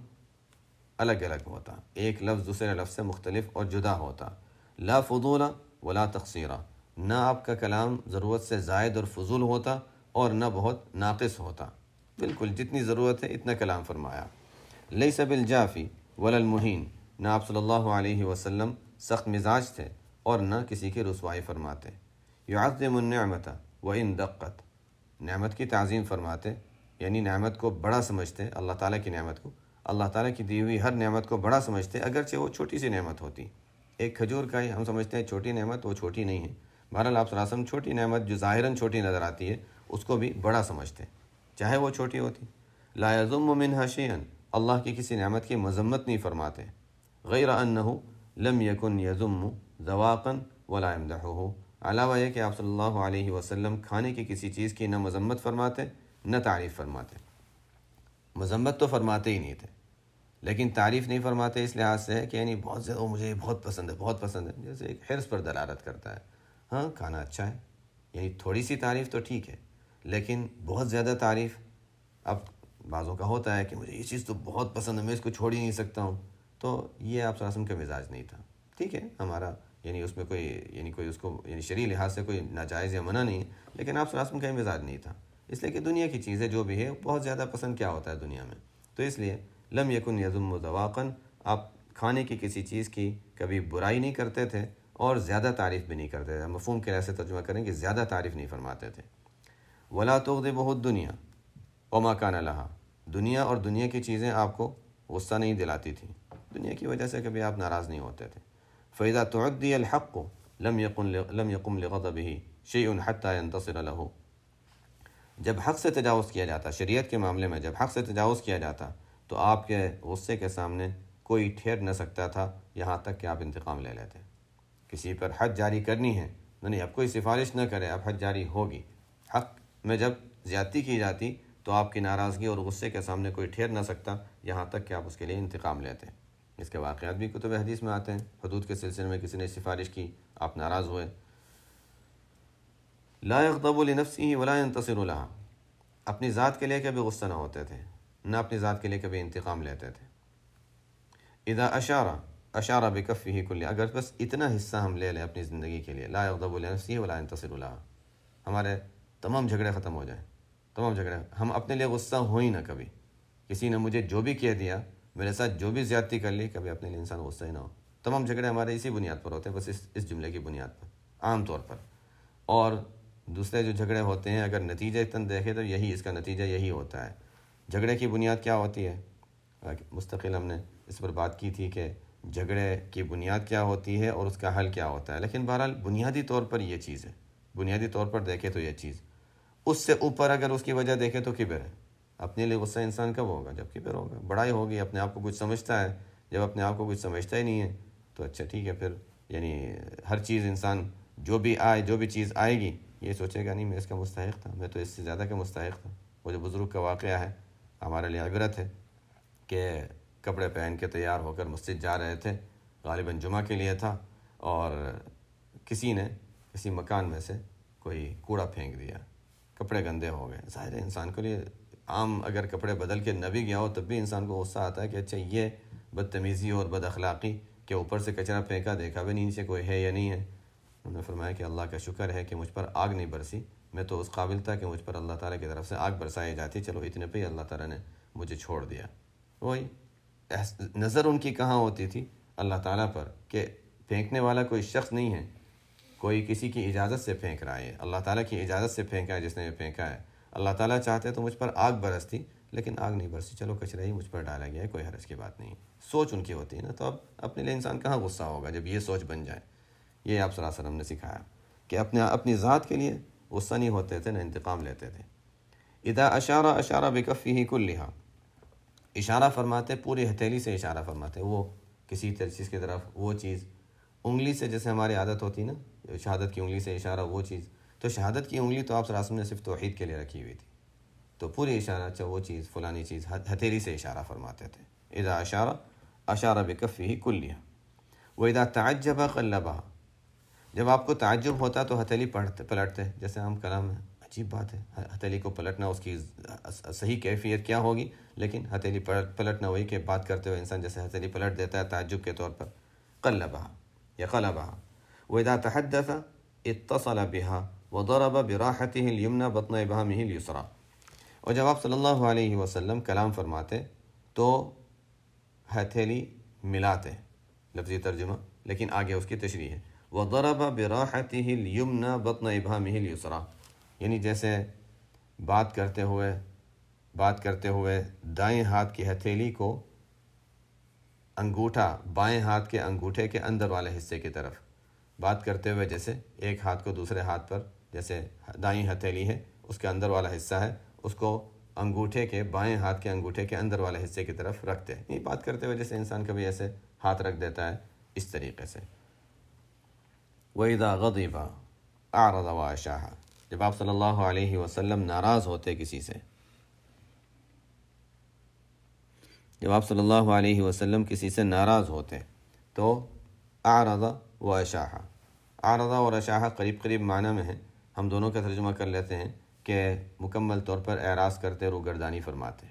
Speaker 1: الگ الگ ہوتا، ایک لفظ دوسرے لفظ سے مختلف اور جدا ہوتا۔ لا فضول ولا تقصیرہ، نہ آپ کا کلام ضرورت سے زائد اور فضول ہوتا اور نہ بہت ناقص ہوتا، بالکل جتنی ضرورت ہے اتنا کلام فرمایا۔ لیس بالجافی ولا المہین، نہ آپ صلی اللہ علیہ وسلم سخت مزاج تھے اور نہ کسی کی رسوائی فرماتے۔ یعظم النعمت وان دقت، نعمت کی تعظیم فرماتے، یعنی نعمت کو بڑا سمجھتے، اللہ تعالیٰ کی نعمت کو، اللہ تعالیٰ کی دی ہوئی ہر نعمت کو بڑا سمجھتے اگرچہ وہ چھوٹی سی نعمت ہوتی۔ ایک کھجور کا ہی ہم سمجھتے ہیں چھوٹی نعمت، وہ چھوٹی نہیں ہے، بہرحال آپ صلی اللہ علیہ وسلم چھوٹی نعمت جو ظاہراً چھوٹی نظر آتی ہے اس کو بھی بڑا سمجھتے چاہے وہ چھوٹی ہوتی۔ لا یذم منها شیئا، اللہ کی کسی نعمت کی مذمت نہیں فرماتے۔ غیر انہ لم یکن یذم ذواقا ولا یمدحہ، علاوہ یہ کہ آپ صلی اللہ علیہ وسلم کھانے کی کسی چیز کی نہ مذمت فرماتے نہ تعریف فرماتے۔ مذمت تو فرماتے ہی نہیں تھے، لیکن تعریف نہیں فرماتے اس لحاظ سے کہ یعنی بہت زیادہ مجھے یہ بہت پسند ہے بہت پسند ہے، جیسے ایک حرص پر دلالت کرتا ہے۔ ہاں کھانا اچھا ہے، یعنی تھوڑی سی تعریف تو ٹھیک ہے، لیکن بہت زیادہ تعریف، اب بعضوں کا ہوتا ہے کہ مجھے یہ چیز تو بہت پسند ہے میں اس کو چھوڑ ہی نہیں سکتا ہوں، تو یہ آپ صلی اللہ علیہ وسلم کا مزاج نہیں تھا۔ ٹھیک ہے ہمارا یعنی اس میں کوئی یعنی کوئی اس کو یعنی شرعی لحاظ سے کوئی ناجائز یا منع نہیں ہے، لیکن آپ صلی اللہ علیہ وسلم کا مزاج نہیں تھا، اس لیے کہ دنیا کی چیزیں جو بھی ہے بہت زیادہ پسند کیا ہوتا ہے دنیا میں، تو اس لیے لم یکن یذم ذواقا، آپ کھانے کی کسی چیز کی کبھی برائی نہیں کرتے تھے اور زیادہ تعریف بھی نہیں کرتے تھے، مفہوم کے ایسے ترجمہ کریں کہ زیادہ تعریف نہیں فرماتے تھے۔ ولا تغضبہ الدنیا وما کان لہا، دنیا اور دنیا کی چیزیں آپ کو غصہ نہیں دلاتی تھیں، دنیا کی وجہ سے کبھی آپ ناراض نہیں ہوتے تھے۔ فإذا تعدی الحق لم يقم لم يقم لغضبہ شیء حتى ينتصر له، جب حق سے تجاوز کیا جاتا، شریعت کے معاملے میں جب حق سے تجاوز کیا جاتا تو آپ کے غصے کے سامنے کوئی ٹھہر نہ سکتا تھا یہاں تک کہ آپ انتقام لے لیتے۔ کسی پر حد جاری کرنی ہے، نہیں اب کوئی سفارش نہ کرے، اب حد جاری ہوگی، حق میں جب زیادتی کی جاتی تو آپ کی ناراضگی اور غصے کے سامنے کوئی ٹھہر نہ سکتا یہاں تک کہ آپ اس کے لیے انتقام لیتے۔ اس کے واقعات بھی کتب حدیث میں آتے ہیں، حدود کے سلسلے میں کسی نے سفارش کی، آپ ناراض ہوئے۔ لا یغضب لنفسہ ولا ینتصر لہا، اپنی ذات کے لیے کبھی غصہ نہ ہوتے تھے، نہ اپنی ذات کے لیے کبھی انتقام لیتے تھے۔ اذا اشار اشار بکفہ کل، اگر بس اتنا حصہ ہم لے لیں اپنی زندگی کے لیے، لا یغضب لنفسہ ولا ینتصر لہا، ہمارے تمام جھگڑے ختم ہو جائیں، تمام جھگڑے، ہم اپنے لیے غصہ ہو ہی نہ کبھی، کسی نے مجھے جو بھی کہہ دیا، میرے ساتھ جو بھی زیادتی کر لی، کبھی اپنے لیے انسان غصہ ہی نہ ہو۔ تمام جھگڑے ہمارے اسی بنیاد پر ہوتے ہیں، بس اس اس جملے کی بنیاد پر عام طور پر، اور دوسرے جو جھگڑے ہوتے ہیں اگر نتیجہ اتنا دیکھے تو یہی اس کا نتیجہ یہی ہوتا ہے۔ جھگڑے کی بنیاد کیا ہوتی ہے؟ مستقل ہم نے اس پر بات کی تھی کہ جھگڑے کی بنیاد کیا ہوتی ہے اور اس کا حل کیا ہوتا ہے، لیکن بہرحال بنیادی طور پر یہ چیز ہے، بنیادی طور پر دیکھے تو یہ چیز، اس سے اوپر اگر اس کی وجہ دیکھے تو کبر ہے۔ اپنے لیے غصہ انسان کب ہوگا؟ جب کبر ہوگا، بڑائی ہوگی، اپنے آپ کو کچھ سمجھتا ہے۔ جب اپنے آپ کو کچھ سمجھتا ہی نہیں ہے تو اچھا ٹھیک ہے، پھر یعنی ہر چیز انسان جو بھی آئے، جو بھی چیز آئے گی، یہ سوچے گا نہیں میں اس کا مستحق تھا، میں تو اس سے زیادہ کا مستحق تھا۔ وہ جو بزرگ کا واقعہ ہے ہمارے لیے عبرت ہے کہ کپڑے پہن کے تیار ہو کر مسجد جا رہے تھے، غالباً جمعہ کے لیے تھا، اور کسی نے کسی مکان میں سے کوئی کوڑا پھینک دیا، کپڑے گندے ہو گئے۔ ظاہر ہے انسان کے لیے عام اگر کپڑے بدل کے نہ بھی گیا ہو تب بھی انسان کو غصہ آتا ہے کہ اچھا یہ بدتمیزی اور بد اخلاقی کہ اوپر سے کچرا پھینکا، دیکھا بھی نہیں نیچے کوئی ہے یا نہیں ہے۔ انہوں نے فرمایا کہ اللہ کا شکر ہے کہ مجھ پر آگ نہیں برسی، میں تو اس قابل تھا کہ مجھ پر اللہ تعالیٰ کی طرف سے آگ برسائی جاتی، چلو اتنے پہ ہی اللہ تعالیٰ نے مجھے چھوڑ دیا۔ وہی نظر ان کی کہاں ہوتی تھی؟ اللہ تعالیٰ پر، کہ پھینکنے والا کوئی شخص نہیں ہے، کوئی کسی کی اجازت سے پھینک رہا ہے، اللہ تعالیٰ کی اجازت سے پھینکا ہے جس نے یہ پھینکا ہے۔ اللہ تعالیٰ چاہتے تو مجھ پر آگ برستی، لیکن آگ نہیں برسی، چلو کچرا ہی مجھ پر ڈالا گیا ہے، کوئی حرج کی بات نہیں۔ سوچ ان کی ہوتی ہے نا، تو اب اپنے لیے انسان کہاں غصہ ہوگا جب یہ سوچ بن جائے۔ یہ آپ صلی اللہ علیہ وسلم نے سکھایا کہ اپنے اپنی ذات کے لیے غصہ نہیں ہوتے تھے، نہ انتقام لیتے تھے۔ اذا اشارہ اشارہ بکفہ کلہا، اشارہ فرماتے پوری ہتھیلی سے اشارہ فرماتے، وہ کسی چیز کی طرف، وہ چیز انگلی سے جیسے ہماری عادت ہوتی نا، شہادت کی انگلی سے اشارہ، وہ چیز تو شہادت کی انگلی تو آپ صلی اللہ علیہ وسلم نے صرف توحید کے لیے رکھی ہوئی تھی، تو پوری اشارہ اچھا وہ چیز فلانی چیز ہتھیلی سے اشارہ فرماتے تھے۔ اذا اشارہ اشارہ بکفہ کلہا واذا تعجب قلبها، جب آپ کو تعجب ہوتا تو ہتھیلی پلٹتے پلٹتے جیسے ہم کلام میں، عجیب بات ہے ہتھیلی کو پلٹنا، اس کی صحیح کیفیت کیا ہوگی، لیکن ہتھیلی پلٹنا وہی کہ بات کرتے ہوئے انسان جیسے ہتھیلی پلٹ دیتا ہے تعجب کے طور پر، قلبها یا قلبها۔ واذا تحدث اتصل بها وضرب براحته اليمنى بطن ابهامه اليسرى، اور جب آپ صلی اللہ علیہ وسلم کلام فرماتے تو ہتھیلی ملاتے، لفظی ترجمہ، لیکن آگے اس کی تشریح ہے، وضرب براحته اليمنى بطن ابهامه اليسرى، یعنی جیسے بات کرتے ہوئے بات کرتے ہوئے دائیں ہاتھ کی ہتھیلی کو انگوٹھا بائیں ہاتھ کے انگوٹھے کے اندر والے حصے کی طرف، بات کرتے ہوئے جیسے ایک ہاتھ کو دوسرے ہاتھ پر، جیسے دائیں ہتھیلی ہے اس کے اندر والا حصہ ہے، اس کو انگوٹھے کے بائیں ہاتھ کے انگوٹھے کے اندر والے حصے کی طرف رکھتے ہیں، یہ بات کرتے ہوئے جیسے انسان کبھی ایسے ہاتھ رکھ دیتا ہے اس طریقے سے۔ وَإِذَا غَضِبَ أَعْرَضَ وَأَشَاحَ، جب آپ صلی اللہ علیہ وسلم ناراض ہوتے کسی سے، جب آپ صلی اللہ علیہ وسلم کسی سے ناراض ہوتے تو اعرض و اشاح، اعرض اور اشاح قریب قریب معنی میں ہیں، ہم دونوں کا ترجمہ کر لیتے ہیں کہ مکمل طور پر اعراض کرتے، روگردانی فرماتے۔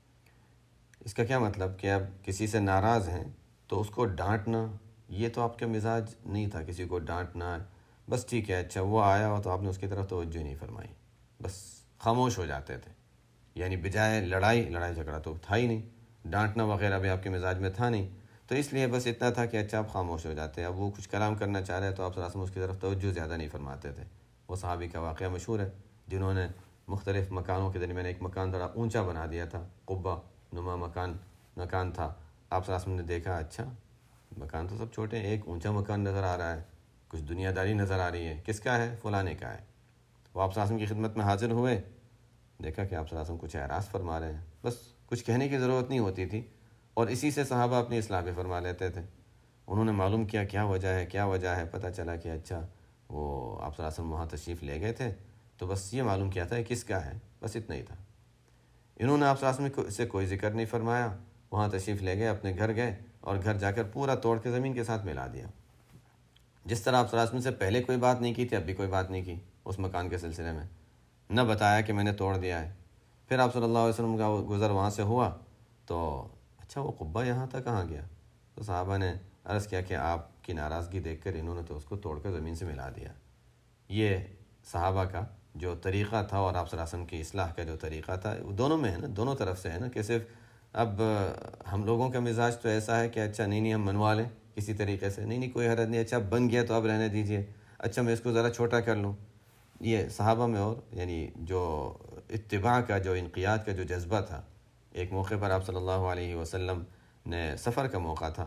Speaker 1: اس کا کیا مطلب کہ اب کسی سے ناراض ہیں تو اس کو ڈانٹنا، یہ تو آپ کا مزاج نہیں تھا، کسی کو ڈانٹنا، بس ٹھیک ہے اچھا وہ آیا ہو تو آپ نے اس کی طرف توجہ نہیں فرمائی، بس خاموش ہو جاتے تھے، یعنی بجائے لڑائی لڑائی جھگڑا تو تھا ہی نہیں، ڈانٹنا وغیرہ بھی آپ کے مزاج میں تھا نہیں، تو اس لیے بس اتنا تھا کہ اچھا آپ خاموش ہو جاتے، اب وہ کچھ کلام کرنا چاہ رہے تو آپ صلی اللہ علیہ وسلم اس کی طرف توجہ زیادہ نہیں فرماتے تھے۔ وہ صحابی کا واقعہ مشہور ہے جنہوں نے مختلف مکانوں کے درمیان ایک مکان ذرا اونچا بنا دیا تھا، قبہ نما مکان مکان تھا، آپ صلی اللہ علیہ وسلم نے دیکھا اچھا مکان تو سب چھوٹے ہیں، ایک اونچا مکان نظر آ رہا ہے، کچھ دنیا داری نظر آ رہی ہے، کس کا ہے؟ فلانے کا ہے۔ وہ آپ صلی اللہ علیہ وسلم کی خدمت میں حاضر ہوئے، دیکھا کہ آپ صلی اللہ علیہ وسلم کچھ اعراض فرما رہے ہیں، بس کچھ کہنے کی ضرورت نہیں ہوتی تھی، اور اسی سے صحابہ اپنی اصلاح بھی فرما لیتے تھے۔ انہوں نے معلوم کیا کیا وجہ ہے کیا وجہ ہے پتہ چلا کہ اچھا وہ آپ صلی اللہ علیہ وسلم وہاں تشریف لے گئے تھے، تو بس یہ معلوم کیا تھا کس کا ہے، بس اتنا ہی تھا۔ انہوں نے آپ صلی اللہ علیہ وسلم سے کوئی ذکر نہیں فرمایا، وہاں تشریف لے گئے، اپنے گھر گئے اور گھر جا کر پورا توڑ کے زمین کے ساتھ ملا دیا۔ جس طرح آپ صلی اللہ علیہ وسلم سے پہلے کوئی بات نہیں کی تھی، اب بھی کوئی بات نہیں کی اس مکان کے سلسلے میں، نہ بتایا کہ میں نے توڑ دیا ہے۔ پھر آپ صلی اللہ علیہ وسلم کا گزر وہاں سے ہوا تو اچھا وہ قبہ یہاں تک کہاں گیا؟ تو صحابہ نے عرض کیا کہ آپ کی ناراضگی دیکھ کر انہوں نے تو اس کو توڑ کر زمین سے ملا دیا۔ یہ صحابہ کا جو طریقہ تھا اور آپ صلی اللہ علیہ وسلم کی اصلاح کا جو طریقہ تھا، وہ دونوں میں ہے نا، دونوں طرف سے ہے نا، کہ صرف اب ہم لوگوں کا مزاج تو ایسا ہے کہ اچھا نہیں نہیں ہم منوا لیں کسی طریقے سے، نہیں نہیں کوئی حرج نہیں، اچھا بن گیا تو اب رہنے دیجئے، اچھا میں اس کو ذرا چھوٹا کر لوں۔ یہ صحابہ میں اور یعنی جو اتباع کا جو انقیاد کا جو جذبہ تھا، ایک موقع پر آپ صلی اللہ علیہ وسلم نے سفر کا موقع تھا،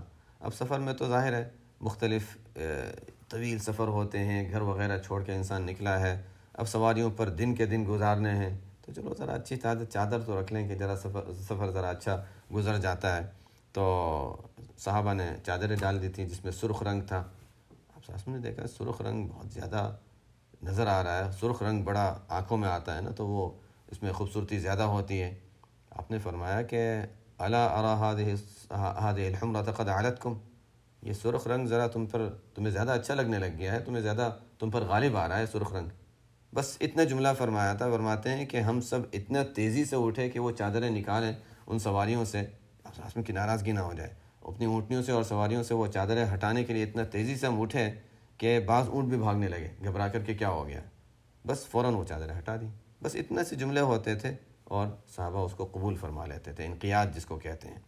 Speaker 1: اب سفر میں تو ظاہر ہے مختلف طویل سفر ہوتے ہیں، گھر وغیرہ چھوڑ کے انسان نکلا ہے، اب سواریوں پر دن کے دن گزارنے ہیں، تو چلو ذرا اچھی چادر چادر تو رکھ لیں کہ ذرا سفر سفر ذرا اچھا گزر جاتا ہے۔ تو صحابہ نے چادریں ڈال دی تھیں جس میں سرخ رنگ تھا۔ اب ساس نے دیکھا سرخ رنگ بہت زیادہ نظر آ رہا ہے، سرخ رنگ بڑا آنکھوں میں آتا ہے نا، تو وہ اس میں خوبصورتی زیادہ ہوتی ہے۔ آپ نے فرمایا کہ الا ارى هذه هذه الحمرة قد علتكم، یہ سرخ رنگ ذرا تم پر تمہیں زیادہ اچھا لگنے لگ گیا ہے، تمہیں زیادہ تم پر غالب آ رہا ہے سرخ رنگ۔ بس اتنا جملہ فرمایا تھا۔ فرماتے ہیں کہ ہم سب اتنا تیزی سے اٹھے کہ وہ چادریں نکالیں ان سواریوں سے، آپس میں کی ناراضگی نہ ہو جائے، اپنی اونٹنیوں سے اور سواریوں سے وہ چادریں ہٹانے کے لیے اتنا تیزی سے ہم اٹھے کہ بعض اونٹ بھی بھاگنے لگے گھبرا کر کے کیا ہو گیا، بس فوراً وہ چادریں ہٹا دی۔ بس اتنے سے جملے ہوتے تھے اور صحابہ اس کو قبول فرما لیتے تھے، انقیاد جس کو کہتے ہیں۔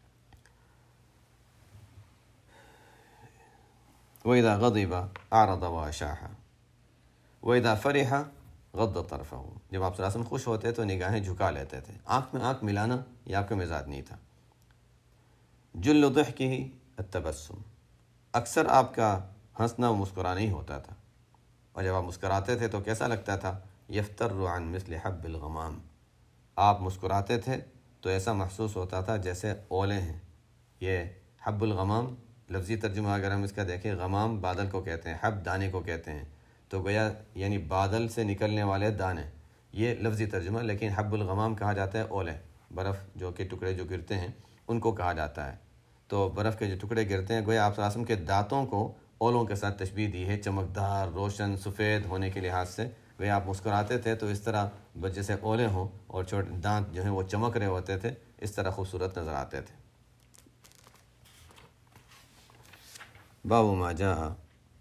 Speaker 1: وَإِذَا غَضِبَ أَعْرَضَ وَأَشَاحَ وَإِذَا فَرِحَ غَضَّ طَرْفَهُ، جب آپ صلی اللہ علیہ وسلم خوش ہوتے تو نگاہیں جھکا لیتے تھے، آنکھ میں آنکھ ملانا یہ آپ کا مزاج نہیں تھا۔ جُلُّ ضِحْكِهِ التَّبَسُّمُ، اکثر آپ کا ہنسنا مسکرانا ہی ہوتا تھا، اور جب آپ مسکراتے تھے تو کیسا لگتا تھا؟ یفتر عن مثل حب الغمام، آپ مسکراتے تھے تو ایسا محسوس ہوتا تھا جیسے اولے ہیں۔ یہ حب الغمام لفظی ترجمہ اگر ہم اس کا دیکھیں، غمام بادل کو کہتے ہیں، حب دانے کو کہتے ہیں، تو گویا یعنی بادل سے نکلنے والے دانے، یہ لفظی ترجمہ۔ لیکن حب الغمام کہا جاتا ہے اولے، برف جو کہ ٹکڑے جو گرتے ہیں ان کو کہا جاتا ہے۔ تو برف کے جو ٹکڑے گرتے ہیں، گویا آپ صلی اللہ علیہ وسلم کے دانتوں کو اولوں کے ساتھ تشبیہ دی ہے، چمکدار، روشن، سفید ہونے کے لحاظ سے۔ وہ آپ مسکراتے تھے تو اس طرح جیسے اولے ہوں اور چھوٹے دانت جو ہیں وہ چمک رہے ہوتے تھے، اس طرح خوبصورت نظر آتے تھے۔ باب ما جاء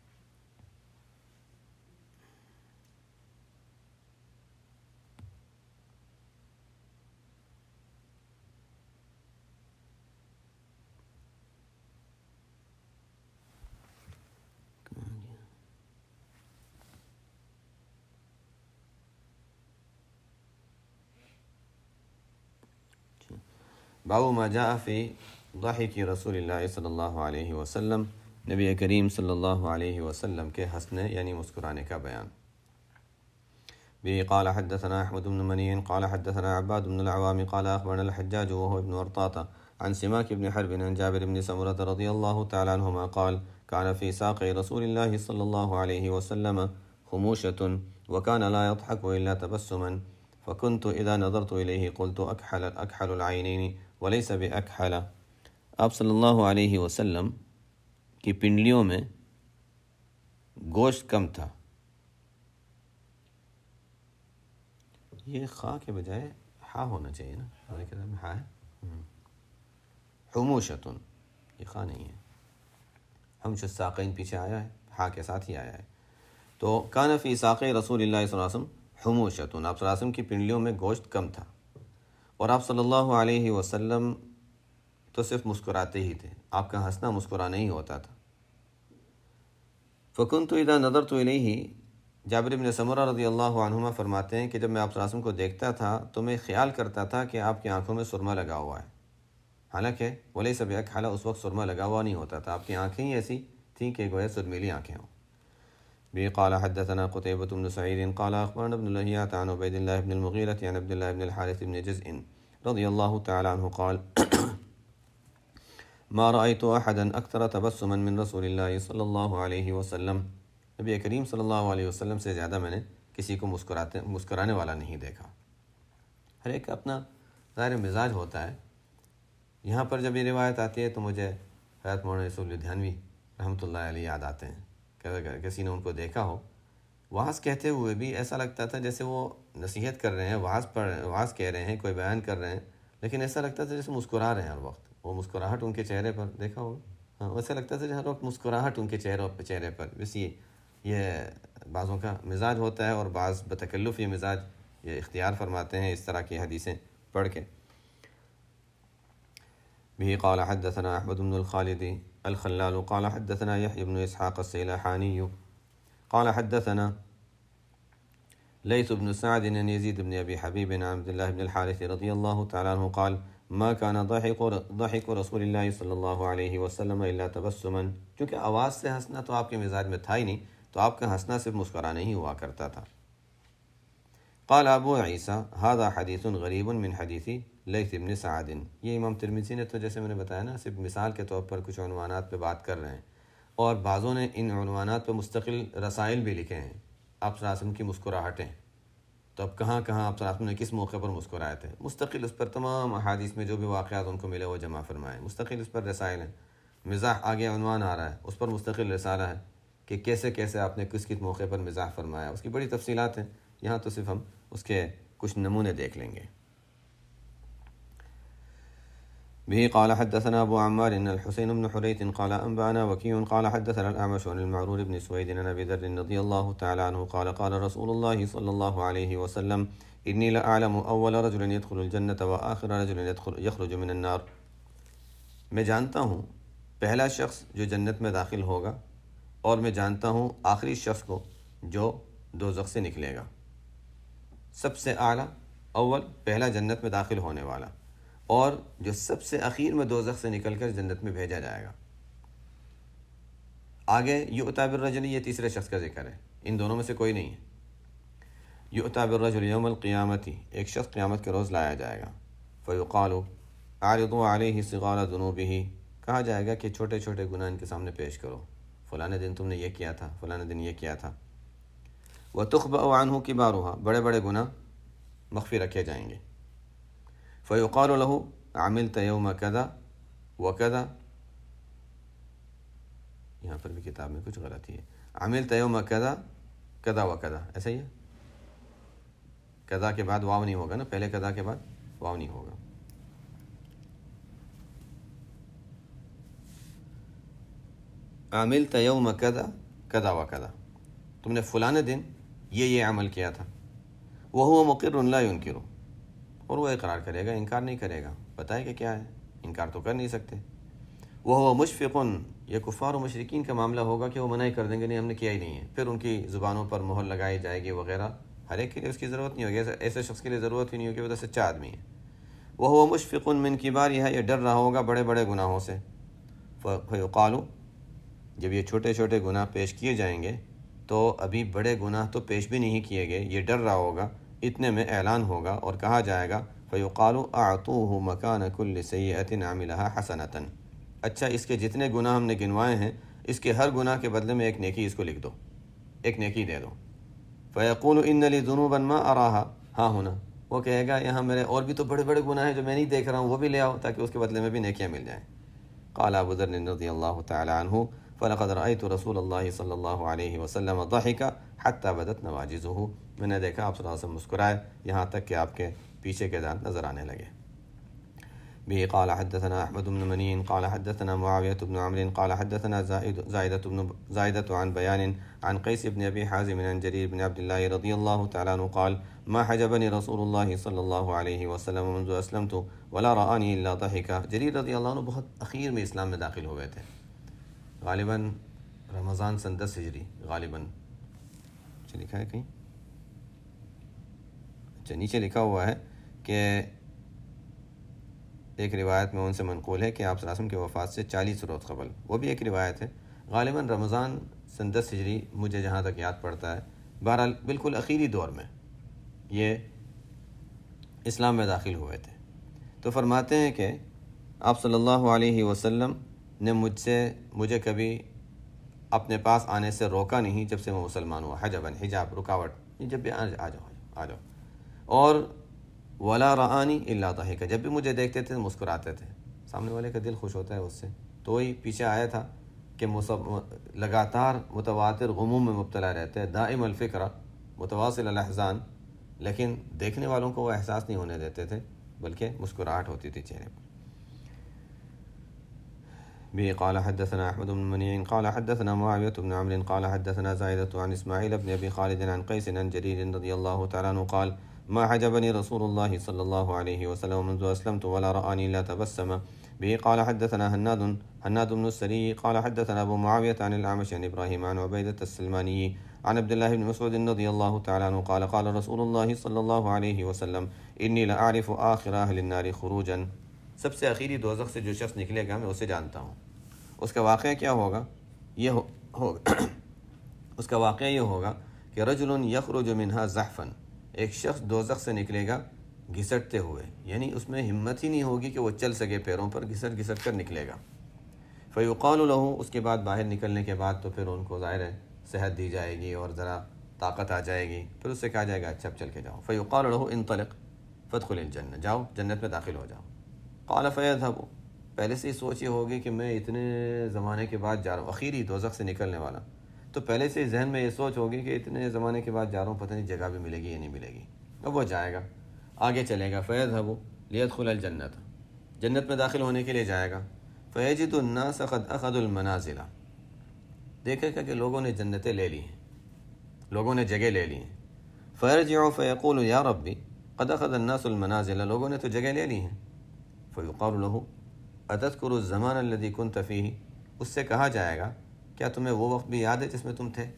Speaker 1: باب ما جاء فی ضحک رسول اللہ صلی اللہ علیہ وسلم، نبی کریم صلی اللہ علیہ وسلم کے ہنسنے یعنی مسکرانے کا بیان۔ به قال حدثنا احمد بن منی قال حدثنا عباد بن العوام قال اخبرنا الحجاج وهو ابن ورطاط عن سماك بن حرب عن جابر بن سمرة رضي الله تعالى عنهما قال كان في ساق رسول الله صلى الله عليه وسلم خموشة وكان لا يضحك إلا تبسما فكنت إذا نظرت إليه قلت أكحل أكحل العينين وليس بأكحل۔ آپ صلی اللہ علیہ وسلم کی پنڈلیوں میں گوشت کم تھا، یہ خا کے بجائے ہا ہونا چاہیے نا، ہا ہے، حموشتن، یہ خا نہیں ہے، ہمش الساقین پیچھے آیا ہے، ہا کے ساتھ ہی آیا ہے۔ تو کان فی ساق رسول اللہ صلی اللہ علیہ وسلم حموشتن، آپ صلی اللہ علیہ وسلم کی پنڈلیوں میں گوشت کم تھا، اور آپ صلی اللہ علیہ وسلم تو صرف مسکراتے ہی تھے، آپ کا ہنسنا مسکرانا ہی ہوتا تھا۔ فکنت اذا نظرت الیہ، جابر بن سمرہ رضی اللہ عنہما فرماتے ہیں کہ جب میں آپ صلی اللہ علیہ وسلم کو دیکھتا تھا تو میں خیال کرتا تھا کہ آپ کی آنکھوں میں سرما لگا ہوا ہے، حالانکہ ولیس بأکحل، اس وقت سرما لگا ہوا نہیں ہوتا تھا، آپ کی آنکھیں ہی ایسی تھیں کہ گویا سرمیلی آنکھیں ہوں۔ بھی قال حدثنا قتيبة بن سعيد قال اخبرنا ابن لهيعة عن عبيد الله بن المغيرة عن عبد الله بن الحارث بن جزء رضي الله تعالى عنه قال ما رأيت أحدا أكثر تبسما من رسول الله صلی اللہ علیہ وسلم، نبی کریم صلی اللہ علیہ وسلم سے زیادہ میں نے کسی کو مسکراتے مسکرانے والا نہیں دیکھا۔ ہر ایک اپنا ظاہر مزاج ہوتا ہے۔ یہاں پر جب یہ روایت آتی ہے تو مجھے حضرت مولانا یوسف لدھیانوی رحمۃ اللہ علیہ یاد آتے ہیں، کہ اگر کسی نے ان کو دیکھا ہو وعظ کہتے ہوئے بھی ایسا لگتا تھا جیسے وہ نصیحت کر رہے ہیں، وعظ پڑھ وعظ کہہ رہے ہیں، کوئی بیان کر رہے ہیں، لیکن ایسا لگتا تھا جیسے مسکرا رہے ہیں ہر وقت، وہ مسکراہٹ ان کے چہرے پر دیکھا ہوگا، ہاں ویسا لگتا تھا ہر وقت مسکراہٹ ان کے چہروں پہ چہرے پر۔ بس یہ یہ بعضوں کا مزاج ہوتا ہے، اور بعض بتکلف یہ مزاج یہ اختیار فرماتے ہیں اس طرح کی حدیثیں پڑھ کے۔ به قال حدثنا احمد بن الخالد الخلال قال حدثنا يحيى بن اسحاق السيلحاني قال حدثنا ليث بن سعد عن يزيد بن ابي حبيب عن عبد الله بن الحارث رضي الله تعالى عنه قال ما كان ضحك ضحك رسول اللہ صلی اللہ علیہ وسلم الا تبسما، کیونکہ آواز سے ہنسنا تو آپ کے مزاج میں تھا ہی نہیں، تو آپ کا ہنسنا صرف مسکرانا ہی ہوا کرتا تھا۔ قال ابو عیسیٰ هذا حدیث غریب من حدیث لیث بن سعد، یہ امام ترمذی نے تو جیسے میں نے بتایا نا صرف مثال کے طور پر کچھ عنوانات پہ بات کر رہے ہیں، اور بعضوں نے ان عنوانات پہ مستقل رسائل بھی لکھے ہیں، آپ صلی اللہ علیہ وسلم کی مسکراہٹیں، تو اب کہاں کہاں آپ صلی اللہ علیہ وسلم نے کس موقع پر مسکرائے تھے، مستقل اس پر تمام احادیث میں جو بھی واقعات ان کو ملے وہ جمع فرمائے، مستقل اس پر رسائل ہیں۔ مزاح آگے عنوان آ رہا ہے، اس پر مستقل رسالہ ہے کہ کیسے کیسے آپ نے کس کس موقع پر مزاح فرمایا، اس کی بڑی تفصیلات ہیں، یہاں تو صرف ہم اس کے کچھ نمونے دیکھ لیں گے۔ به قال حدثنا ابو عمار ان الحسين بن حريث قال انبانا وكيع قال حدثنا الاعمش عن المعرور بن سويد عن ابي ذر رضي الله تعالى عنه قال قال رسول الله صلى الله عليه وسلم اني لاعلم اول رجل يدخل الجنه واخر رجل يدخل يخرج من النار، میں جانتا ہوں پہلا شخص جو جنت میں داخل ہوگا، اور میں جانتا ہوں آخری شخص کو جو دوزخ سے نکلے گا۔ سب سے اعلیٰ اول پہلا جنت میں داخل ہونے والا، اور جو سب سے اخیر میں دوزخ سے نکل کر جنت میں بھیجا جائے گا۔ آگے یؤتی بالرجل، یہ تیسرے شخص کا ذکر ہے، ان دونوں میں سے کوئی نہیں ہے۔ یؤتی بالرجل یوم القیامت، ایک شخص قیامت کے روز لایا جائے گا۔ فیقال اعرضوا علیہ صغار ذنوبہ، کہا جائے گا کہ چھوٹے چھوٹے گناہ ان کے سامنے پیش کرو، فلاں دن تم نے یہ کیا تھا، فلاں دن یہ کیا تھا۔ وتخبأ عنہ کبارھا، بڑے بڑے گناہ مخفی رکھے جائیں گے۔ فیقال له عملت یوم کذا وکذا، یہاں پر بھی کتاب میں کچھ غلطی ہے، عملت یوم کذا کذا وکذا، ایسا ہی ہے، کذا کے بعد واو نہیں ہوگا نا، پہلے کذا کے بعد واو نہیں ہوگا۔ عملت یوم کذا کذا وکذا، تم نے فلاں دن یہ یہ عمل کیا تھا۔ وہو مقر لا ینکر، اور وہ اقرار کرے گا، انکار نہیں کرے گا، بتائے کہ کیا ہے، انکار تو کر نہیں سکتے۔ وہو مشفق، یہ کفار و مشرکین کا معاملہ ہوگا کہ وہ منع کر دیں گے نہیں ہم نے کیا ہی نہیں ہے، پھر ان کی زبانوں پر مہر لگائی جائے گی وغیرہ، ہر ایک کے لیے اس کی ضرورت نہیں ہوگی، ایسے شخص کے لیے ضرورت ہی نہیں ہوگی، وہ تو سچا آدمی ہے۔ وہو مشفق من کبارھا، یہ ڈر رہا ہوگا بڑے بڑے گناہوں سے۔ فیقال، جب یہ چھوٹے چھوٹے گناہ پیش کیے جائیں گے تو ابھی بڑے گناہ تو پیش بھی نہیں کیے گئے، یہ ڈر رہا ہوگا، اتنے میں اعلان ہوگا اور کہا جائے گا فیقال اعطوہ مکان کل سیئۃ عملھا حسنۃ، اچھا اس کے جتنے گناہ ہم نے گنوائے ہیں اس کے ہر گناہ کے بدلے میں ایک نیکی اس کو لکھ دو، ایک نیکی دے دو۔ فیقول ان لی ذنوبا ما اراھا ہاں ہونا، وہ کہے گا یہاں میرے اور بھی تو بڑے بڑے گناہ ہیں جو میں نہیں دیکھ رہا ہوں، وہ بھی لے آؤ تاکہ اس کے بدلے میں بھی نیکیاں مل جائیں۔ قال ابو ذر رضی اللہ تعالی عنہ فلقد رأيت رسول اللہ صلی اللہ علیہ وسلم ضحک حتی بدت نواجذہ، میں نے دیکھا آپ صلی اللہ علیہ وسلم مسکرائے یہاں تک کہ آپ کے پیچھے کے دانت نظر آنے لگے۔ به قال حدثنا احمد بن منی قال حدثنا معاویة بن عمرو قال حدثنا زائدة بن زائدة عن بیان عن قیس بن ابی حازم عن جریر بن عبد اللہ رضی اللہ تعالی عنہ قال ما حجبني رسول اللہ صلی اللہ علیہ وسلم منذ اسلمت ولا رآني الا ضحك۔ جریر رضی اللہ عنہ بہت اخیر میں اسلام میں داخل ہوئے تھے، غالباً رمضان سن دس ہجری، غالباً اچھا لکھا ہے کہیں، اچھا نیچے لکھا ہوا ہے کہ ایک روایت میں ان سے منقول ہے کہ آپ صلی اللہ علیہ وسلم کی وفات سے چالیس روز قبل، وہ بھی ایک روایت ہے، غالباً رمضان سن دس ہجری مجھے جہاں تک یاد پڑتا ہے، بہرحال بالکل اخیری دور میں یہ اسلام میں داخل ہوئے تھے۔ تو فرماتے ہیں کہ آپ صلی اللہ علیہ وسلم نے مجھ سے مجھے کبھی اپنے پاس آنے سے روکا نہیں جب سے میں مسلمان ہوا، حجباً حجاب رکاوٹ، جب بھی آ جاؤ آ جاؤ، اور ولا رآنی الا ضحک، جب بھی مجھے دیکھتے تھے مسکراتے تھے، سامنے والے کا دل خوش ہوتا ہے اس سے، تو وہی پیچھے آیا تھا کہ لگاتار متواتر غموم میں مبتلا رہتے ہیں، دائم الفکر متواصل الاحزان، لیکن دیکھنے والوں کو وہ احساس نہیں ہونے دیتے تھے بلکہ مسکراہٹ ہوتی تھی چہرے پر۔ به قال حدثنا احمد بن منيع قال حدثنا معاوية بن عمرو قال حدثنا زائدة عن اسماعيل بن ابي خالد عن قيس عن جرير رضي الله تعالى عنه قال ما حجبني رسول الله صلى الله عليه وسلم منذ اسلمت ولا رآني الا تبسم۔ به قال حدثنا هناد هناد بن السري قال حدثنا ابو معاوية عن الاعمش عن ابراهيم عن عبيدة السلماني عن عبد الله بن مسعود رضي الله تعالى عنه قال قال رسول الله صلى الله عليه وسلم اني لاعرف آخر اهل النار خروجا۔ سب سے آخری دوزخ سے جو شخص نکلے گا میں اسے جانتا ہوں۔ اس کا واقعہ کیا ہوگا؟ یہ ہو ہوگا اس کا واقعہ یہ ہوگا کہ رجل یخرج منہا زحفن، ایک شخص دوزخ سے نکلے گا گھسٹتے ہوئے، یعنی اس میں ہمت ہی نہیں ہوگی کہ وہ چل سکے، پیروں پر گھسٹ گھسٹ کر نکلے گا۔ فیقال له، اس کے بعد باہر نکلنے کے بعد تو پھر ان کو ظاہر ہے صحت دی جائے گی اور ذرا طاقت آ جائے گی، پھر اس سے کہا جائے گا اچھا اب چل کے جاؤ۔ فیقال له انطلق فادخل الجنہ، جاؤ جنت میں داخل ہو جاؤ۔ قال فیذهب، پہلے سے ہی سوچ یہ ہوگی کہ میں اتنے زمانے کے بعد جا رہا ہوں، اخیری دوزخ سے نکلنے والا، تو پہلے سے ہی ذہن میں یہ سوچ ہوگی کہ اتنے زمانے کے بعد جا رہا ہوں، پتہ نہیں جگہ بھی ملے گی یا نہیں ملے گی۔ اب وہ جائے گا، آگے چلے گا۔ فیذهب لیدخل الجنت، جنت میں داخل ہونے کے لیے جائے گا۔ فیجد الناس قد اخذوا المنازل، دیکھے گا کہ لوگوں نے جنتیں لے لی ہیں، لوگوں نے جگہ لے لی ہیں۔ فیرجع فیقول یا ربی قد اخذ الناس المنازل، لوگوں نے تو جگہ لے لی ہیں۔ فیقال له اتذکر الزمان الذي كنت فيه، اس سے کہا جائے گا کیا تمہیں وہ وقت بھی یاد ہے جس میں تم تھے؟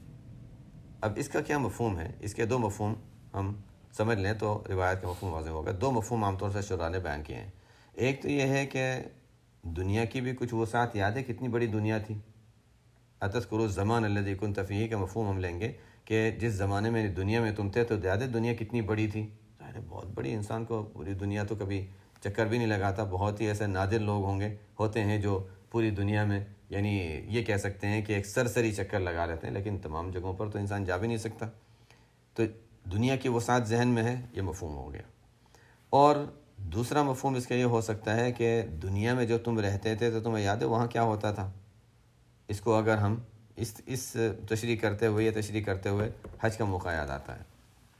Speaker 1: اب اس کا کیا مفہوم ہے؟ اس کے دو مفہوم ہم سمجھ لیں تو روایت کا مفہوم واضح ہوگا۔ دو مفہوم عام طور سے شراح نے بیان کیے ہیں۔ ایک تو یہ ہے کہ دنیا کی بھی کچھ وسعت یاد ہے، کتنی بڑی دنیا تھی۔ اتذکر الزمان الذی كنت فیہ کا مفہوم ہم لیں گے کہ جس زمانے میں دنیا میں تم تھے تو یاد ہے دنیا کتنی بڑی تھی؟ ظاہر ہے بہت بڑی، انسان کو پوری دنیا تو کبھی چکر بھی نہیں لگاتا، بہت ہی ایسے نادر لوگ ہوں گے ہوتے ہیں جو پوری دنیا میں یعنی یہ کہہ سکتے ہیں کہ ایک سرسری چکر لگا لیتے ہیں، لیکن تمام جگہوں پر تو انسان جا بھی نہیں سکتا۔ تو دنیا کی وسعت ذہن میں ہے، یہ مفہوم ہو گیا۔ اور دوسرا مفہوم اس کا یہ ہو سکتا ہے کہ دنیا میں جو تم رہتے تھے تو تمہیں یاد ہے وہاں کیا ہوتا تھا؟ اس کو اگر ہم اس اس تشریح کرتے ہوئے یہ تشریح کرتے ہوئے حج کا موقع یاد آتا ہے،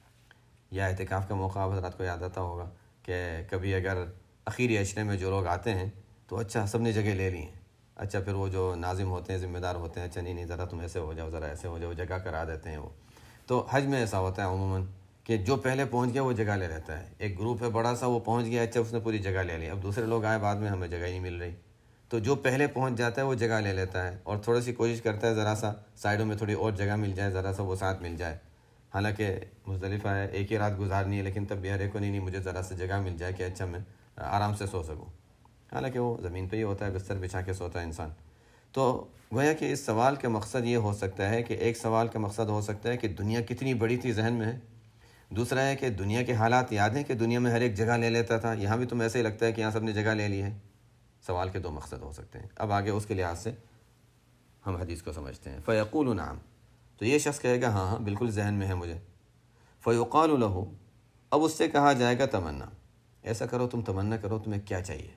Speaker 1: یا اعتکاف کا موقع حضرات کو یاد آتا ہوگا کہ کبھی اگر اخیری عشرے میں جو لوگ آتے ہیں تو اچھا سب نے جگہ لے لی ہیں، اچھا پھر وہ جو ناظم ہوتے ہیں، ذمہ دار ہوتے ہیں، اچھا نہیں نہیں ذرا تم ایسے ہو جاؤ، ذرا ایسے ہو جاؤ، جگہ کرا دیتے ہیں وہ۔ تو حج میں ایسا ہوتا ہے عموماً کہ جو پہلے پہنچ گیا وہ جگہ لے لیتا ہے، ایک گروپ ہے بڑا سا، وہ پہنچ گیا، اچھا اس نے پوری جگہ لے لی، اب دوسرے لوگ آئے بعد میں ہمیں جگہ ہی نہیں مل رہی، تو جو پہلے پہنچ جاتا ہے وہ جگہ لے لیتا ہے اور تھوڑی سی کوشش کرتا ہے ذرا سا سائڈوں میں تھوڑی اور جگہ مل جائے، ذرا سا وہ ساتھ مل جائے، حالانکہ مزدلفہ ہے، ایک ہی رات گزارنی ہے، لیکن تب بھی ہر ایک کو نہیں نہیں مجھے ذرا سا جگہ مل جائے کہ اچھا میں آرام سے سو سکوں، حالانکہ وہ زمین پہ ہی ہوتا ہے، بستر بچھا کے سوتا ہے انسان۔ تو گویا کہ اس سوال کا مقصد یہ ہو سکتا ہے کہ ایک سوال کا مقصد ہو سکتا ہے کہ دنیا کتنی بڑی تھی ذہن میں ہے، دوسرا ہے کہ دنیا کے حالات یاد ہیں کہ دنیا میں ہر ایک جگہ لے لیتا تھا، یہاں بھی تم ایسے ہی لگتا ہے کہ یہاں سب نے جگہ لے لی ہے۔ سوال کے دو مقصد ہو سکتے ہیں۔ اب آگے اس کے لحاظ سے ہم حدیث کو سمجھتے ہیں۔ فیقول نعم، تو یہ شخص کہے گا ہاں ہاں بالکل ذہن میں ہے مجھے۔ فیقال له، اب اس سے کہا جائے گا تمنا، ایسا کرو تم تمنا کرو، تمہیں کیا چاہیے،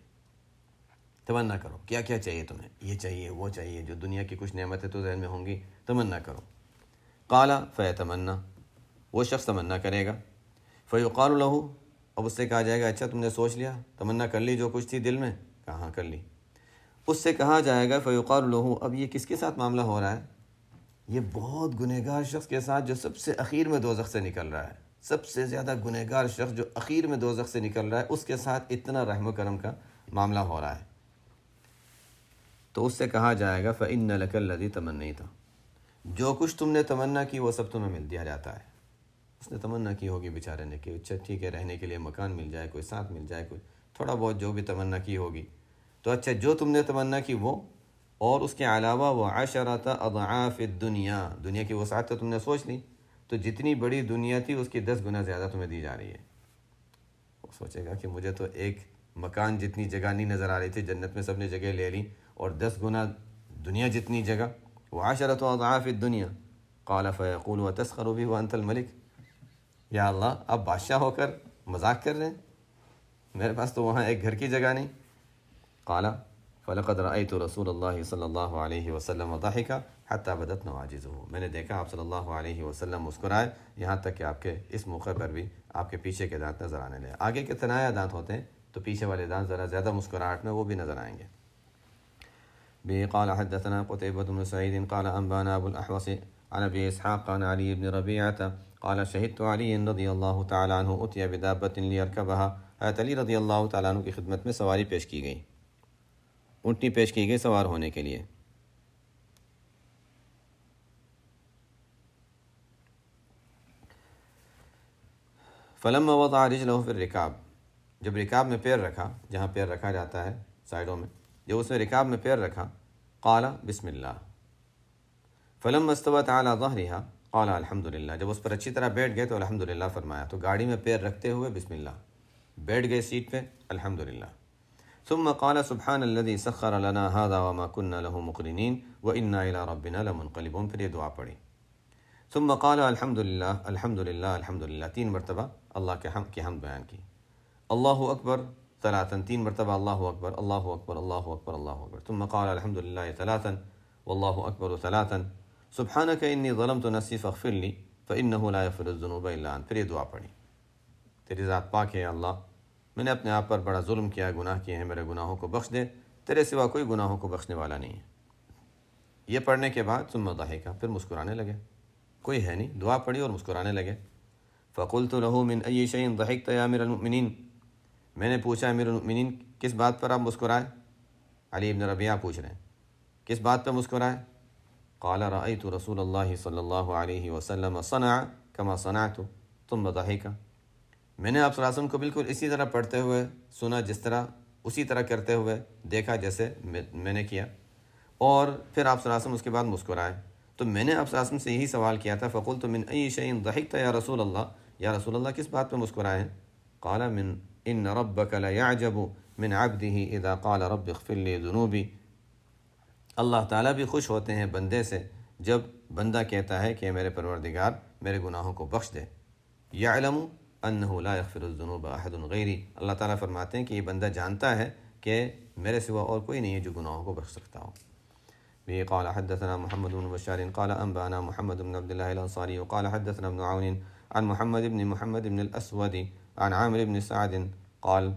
Speaker 1: تمنا کرو کیا کیا چاہیے تمہیں، یہ چاہیے وہ چاہیے، جو دنیا کی کچھ نعمتیں تو ذہن میں ہوں گی، تمنا کرو۔ قال فیتمنا، وہ شخص تمنا کرے گا۔ فیقال له، اب اس سے کہا جائے گا اچھا تم نے سوچ لیا، تمنا کر لی جو کچھ تھی دل میں؟ کہاں کر لی۔ اس سے کہا جائے گا فیقال له، اب یہ کس کے ساتھ معاملہ ہو رہا ہے؟ یہ بہت گنہگار شخص کے ساتھ جو سب سے اخیر میں دوزخ سے نکل رہا ہے، سب سے زیادہ گنہگار شخص جو اخیر میں دوزخ سے نکل رہا ہے، اس کے ساتھ اتنا رحم و کرم کا معاملہ ہو رہا ہے۔ تو اس سے کہا جائے گا فإن لك الذي تمنيت، جو کچھ تم نے تمنا کی وہ سب تمہیں مل دیا جاتا ہے۔ اس نے تمنا کی ہوگی بیچارے نے کہ اچھا ٹھیک ہے رہنے کے لیے مکان مل جائے، کوئی ساتھ مل جائے، کوئی تھوڑا بہت جو بھی تمنا کی ہوگی، تو اچھا جو تم نے تمنا کی وہ، اور اس کے علاوہ وہ عشرۃ اضعاف الدنیا، دنیا کی وسعت تو تم نے سوچ لی، تو جتنی بڑی دنیا تھی اس کی دس گنا زیادہ تمہیں دی جا رہی ہے۔ وہ سوچے گا کہ مجھے تو ایک مکان جتنی جگہ نہیں نظر آ رہی تھی، جنت میں سب نے جگہ لے لی، اور دس گنا دنیا جتنی جگہ، وعشرۃ اضعاف الدنیا۔ قال فیقول وتسخر بی وانت الملک، یا اللہ آپ بادشاہ ہو کر مذاق کر رہے ہیں، میرے پاس تو وہاں ایک گھر کی جگہ نہیں۔ قال فلقد رأيت رسول اللہ صلی اللہ علیہ وسلم ضحک حتی بدت نواجذہ، میں نے دیکھا آپ صلی اللہ علیہ وسلم مسکرائے یہاں تک کہ آپ کے اس موقع پر بھی آپ کے پیچھے کے دانت نظر آنے لگے۔ آگے کے تنایا دانت ہوتے ہیں تو پیچھے والے دانت ذرا زیادہ مسکراہٹ میں وہ بھی نظر آئیں گے۔ به قال حدثنا قتيبة بن سعيد قال أنبانا أبو الأحوص عن أبي إسحاق عن علي بن ربيعة قال شهدت علي رضي الله تعالى عنه أتي بدابة ليركبها، حضرت علی رضی اللہ تعالیٰ عنہ کی خدمت میں سواری پیش کی گئی، اونٹنی پیش کی گئی سوار ہونے کے لیے۔ فلما وضع رجله في الركاب، جب رکاب میں پیر رکھا، جہاں پیر رکھا جاتا ہے سائڈوں میں، جب اس نے رکاب میں پیر رکھا، قال بسم اللہ، فلما استوت علی ظہرہا قال الحمد للہ، جب اس پر اچھی طرح بیٹھ گئے تو الحمد للہ فرمایا. تو گاڑی میں پیر رکھتے ہوئے بسم اللہ، بیٹھ گئے سیٹ پہ الحمد للہ. ثم قال سبحان الذي سخر لنا هذا وما كنا له مقرنين وانا الى ربنا لمنقلبون، پھر یہ دعا پڑھی. ثم قال الحمد للہ الحمد للہ الحمد للہ، تین مرتبہ اللہ کے حمد کی حمد بیان کی. اللہ اکبر ثلاثا، تین مرتبہ اللہ اکبر اللہ اکبر اللہ اکبر اللہ اکبر. ثم قال الحمد للہ ثلاثا واللہ اکبر ثلاثا سبحانك انی ظلمت نفسی فاغفر لی فانه لا یغفر الذنوب الا انت، پھر یہ دعا پڑھی. تیری ذات پاک ہے اللہ، میں نے اپنے آپ پر بڑا ظلم کیا، گناہ کیے ہیں، میرے گناہوں کو بخش دے، تیرے سوا کوئی گناہوں کو بخشنے والا نہیں ہے. یہ پڑھنے کے بعد ثم ضحک، پھر مسکرانے لگے، کوئی ہے نہیں، دعا پڑھی اور مسکرانے لگے. فقلت له من ای شیء ضحکت یا امیر المؤمنین، میں نے پوچھا امیر المؤمنین کس بات پر آپ مسکرائے؟ علی ابن ربیعہ پوچھ رہے ہیں کس بات پہ مسکرائے؟ قال رأیت رسول اللہ صلی اللہ علیہ وسلم صنع کما صنعت ثم ضحک، میں نے آپ صلی اللہ علیہ وسلم کو بالکل اسی طرح پڑھتے ہوئے سنا جس طرح، اسی طرح کرتے ہوئے دیکھا جیسے میں نے کیا، اور پھر آپ صلی اللہ علیہ وسلم اس کے بعد مسکرائے. تو میں نے آپ صلی اللہ علیہ وسلم سے یہی سوال کیا تھا، فقلت من ای شیء ضحکت یا رسول اللہ، یا رسول اللہ کس بات پہ مسکرائے ہیں؟ قال من ان ربک لیعجب من عبده اذا قال رب اغفر لی ذنوبی، اللہ تعالیٰ بھی خوش ہوتے ہیں بندے سے جب بندہ کہتا ہے کہ میرے پروردگار میرے گناہوں کو بخش دے. یعلم انہ لا یغفر الذنوب احد غیری، اللہ تعالیٰ فرماتے ہیں کہ یہ بندہ جانتا ہے کہ میرے سوا اور کوئی نہیں ہے جو گناہوں کو بخش سکتا ہو. بھی قال حدثنا محمد بن بشار قال انبانا محمد بن عبد الله الانصاری قال حدثنا ابن عون عن محمد بن محمد بن الاسود عن عامر بن سعد قال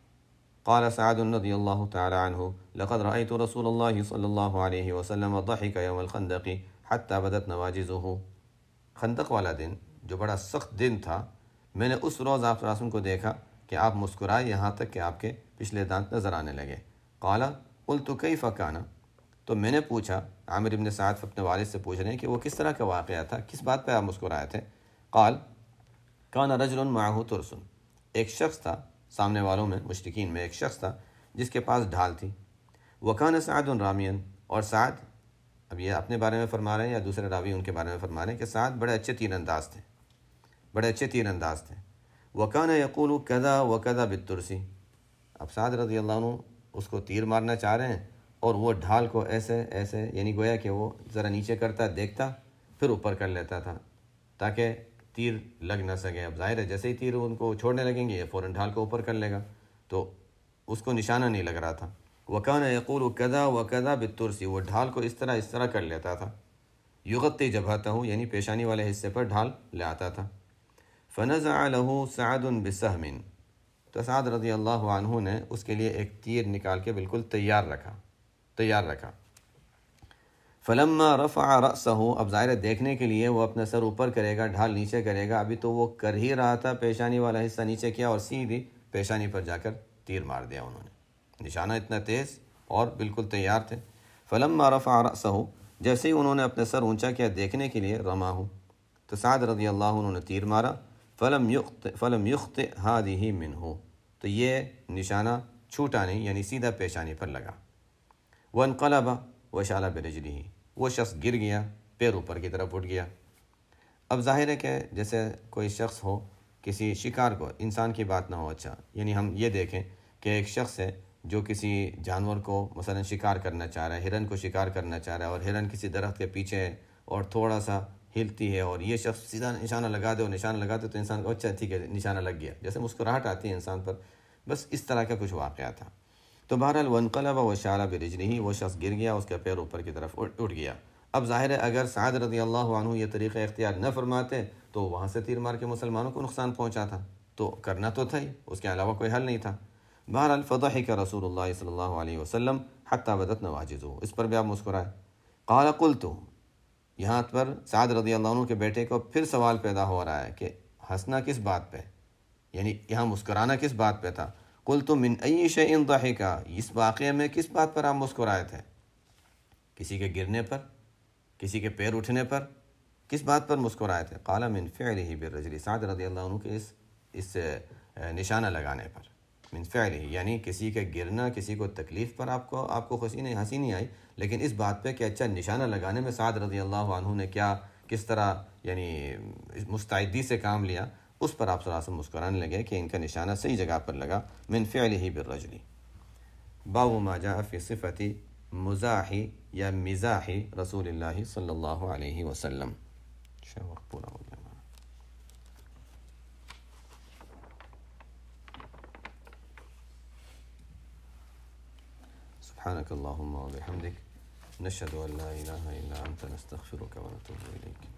Speaker 1: قال سعد رضی اللہ تعالی عنہ لقد رأيت رسول اللہ صلی اللہ علیہ وسلم ضحك يوم الخندق حتى بدت نواجذه، خندق والا دن جو بڑا سخت دن تھا، میں نے اس روز آپ صلی اللہ علیہ وسلم کو دیکھا کہ آپ مسکرائے یہاں تک کہ آپ کے پچھلے دانت نظر آنے لگے. قال قلت كيف كان، تو میں نے پوچھا، عامر بن سعد اپنے والد سے پوچھ رہے ہیں کہ وہ کس طرح کا واقعہ تھا، کس بات پہ آپ مسکرائے تھے؟ قال كان رجل معه ترس، ایک شخص تھا سامنے والوں میں مشرکین میں ایک شخص تھا جس کے پاس ڈھال تھی. وكان سعد راميا، اور سعد، اب یہ اپنے بارے میں فرما رہے ہیں یا دوسرے راوی ان کے بارے میں فرما رہے ہیں کہ سعد بڑے اچھے تیر انداز تھے، بڑے اچھے تیر انداز تھے. وكان يقول كذا وكذا بالترس، اب سعد رضی اللہ عنہ اس کو تیر مارنا چاہ رہے ہیں اور وہ ڈھال کو ایسے ایسے، یعنی گویا کہ وہ ذرا نیچے کرتا، دیکھتا، پھر اوپر کر لیتا تھا تاکہ تیر لگ نہ سکے. اب ظاہر ہے جیسے ہی تیر ان کو چھوڑنے لگیں گے یہ فوراً ڈھال کو اوپر کر لے گا، تو اس کو نشانہ نہیں لگ رہا تھا. وكان يقول كذا وكذا بالترس، وہ ڈھال کو اس طرح اس طرح کر لیتا تھا. یغطی جبهته، یعنی پیشانی والے حصے پر ڈھال لے آتا تھا. فنزع له سعد بسهم، تو سعد رضی اللہ عنہ نے اس کے لیے ایک تیر نکال کے بالکل تیار رکھا تیار رکھا. فلما رفع رأسه، اب ظاہر دیکھنے کے لیے وہ اپنا سر اوپر کرے گا، ڈھال نیچے کرے گا، ابھی تو وہ کر ہی رہا تھا، پیشانی والا حصہ نیچے کیا اور سیدھی پیشانی پر جا کر تیر مار دیا انہوں نے. نشانہ اتنا تیز اور بالکل تیار تھے. فلما رفع رأسه، جیسے ہی انہوں نے اپنا سر اونچا کیا دیکھنے کے لیے، رماہ، تو سعد رضی اللہ عنہ نے تیر مارا. فلم یخطئ فلم یخطئ هذه منه، تو یہ نشانہ چھوٹا نہیں، یعنی سیدھا پیشانی پر لگا. وانقلب وشال برجله، وہ شخص گر گیا، پیر اوپر کی طرف اٹھ گیا. اب ظاہر ہے کہ جیسے کوئی شخص ہو، کسی شکار کو، انسان کی بات نہ ہو، اچھا یعنی ہم یہ دیکھیں کہ ایک شخص ہے جو کسی جانور کو مثلا شکار کرنا چاہ رہا ہے، ہرن کو شکار کرنا چاہ رہا ہے، اور ہرن کسی درخت کے پیچھے ہے اور تھوڑا سا ہلتی ہے، اور یہ شخص سیدھا نشانہ لگا دے اور نشانہ لگا دے تو انسان کو اچھا ٹھیک ہے نشانہ لگ گیا، جیسے مسکراہٹ آتی ہے انسان پر، بس اس طرح کا کچھ واقعہ تھا. تو بہرحال وانقلب وشال برجلہ، وہ شخص گر گیا، اس کا پیر اوپر کی طرف اٹھ گیا. اب ظاہر ہے اگر سعد رضی اللہ عنہ یہ طریقہ اختیار نہ فرماتے تو وہاں سے تیر مار کے مسلمانوں کو نقصان پہنچا تھا، تو کرنا تو تھا ہی، اس کے علاوہ کوئی حل نہیں تھا. بہرحال فضحک رسول اللہ صلی اللہ علیہ وسلم حتی بدت نواجذہ، اس پر بھی آپ مسکرائے. قال قلت، یہاں پر سعد رضی اللہ عنہ کے بیٹے کو پھر سوال پیدا ہو رہا ہے کہ ہنسنا کس بات پہ، یعنی یہاں مسکرانا کس بات پہ تھا. قلت من ای شیء ضحک، اس واقعے میں کس بات پر آپ مسکرائے تھے؟ کسی کے گرنے پر، کسی کے پیر اٹھنے پر، کس بات پر مسکرائے تھے؟ قال من فعلہ بالرجل، سعد رضی اللہ عنہ کے اس اس نشانہ لگانے پر. من فعلہ، یعنی کسی کا گرنا، کسی کو تکلیف پر آپ کو آپ کو خوشی نہیں ہنسی نہیں آئی، لیکن اس بات پہ کہ اچھا نشانہ لگانے میں سعد رضی اللہ عنہ نے کیا کس طرح یعنی مستعدی سے کام لیا، اس پر آپ ذرا سے مسکرانے لگے کہ ان کا نشانہ صحیح جگہ پر لگا. من فعلہ بالرجل. باب ما جاء فی صفت مزاح یا مزاح رسول اللہ صلی اللہ علیہ وسلم. شاہ وقت پورا ہو گیا. سبحانك اللهم وبحمدك نشهد أن لا إله إلا أنت نستغفرك ونتوب إليك.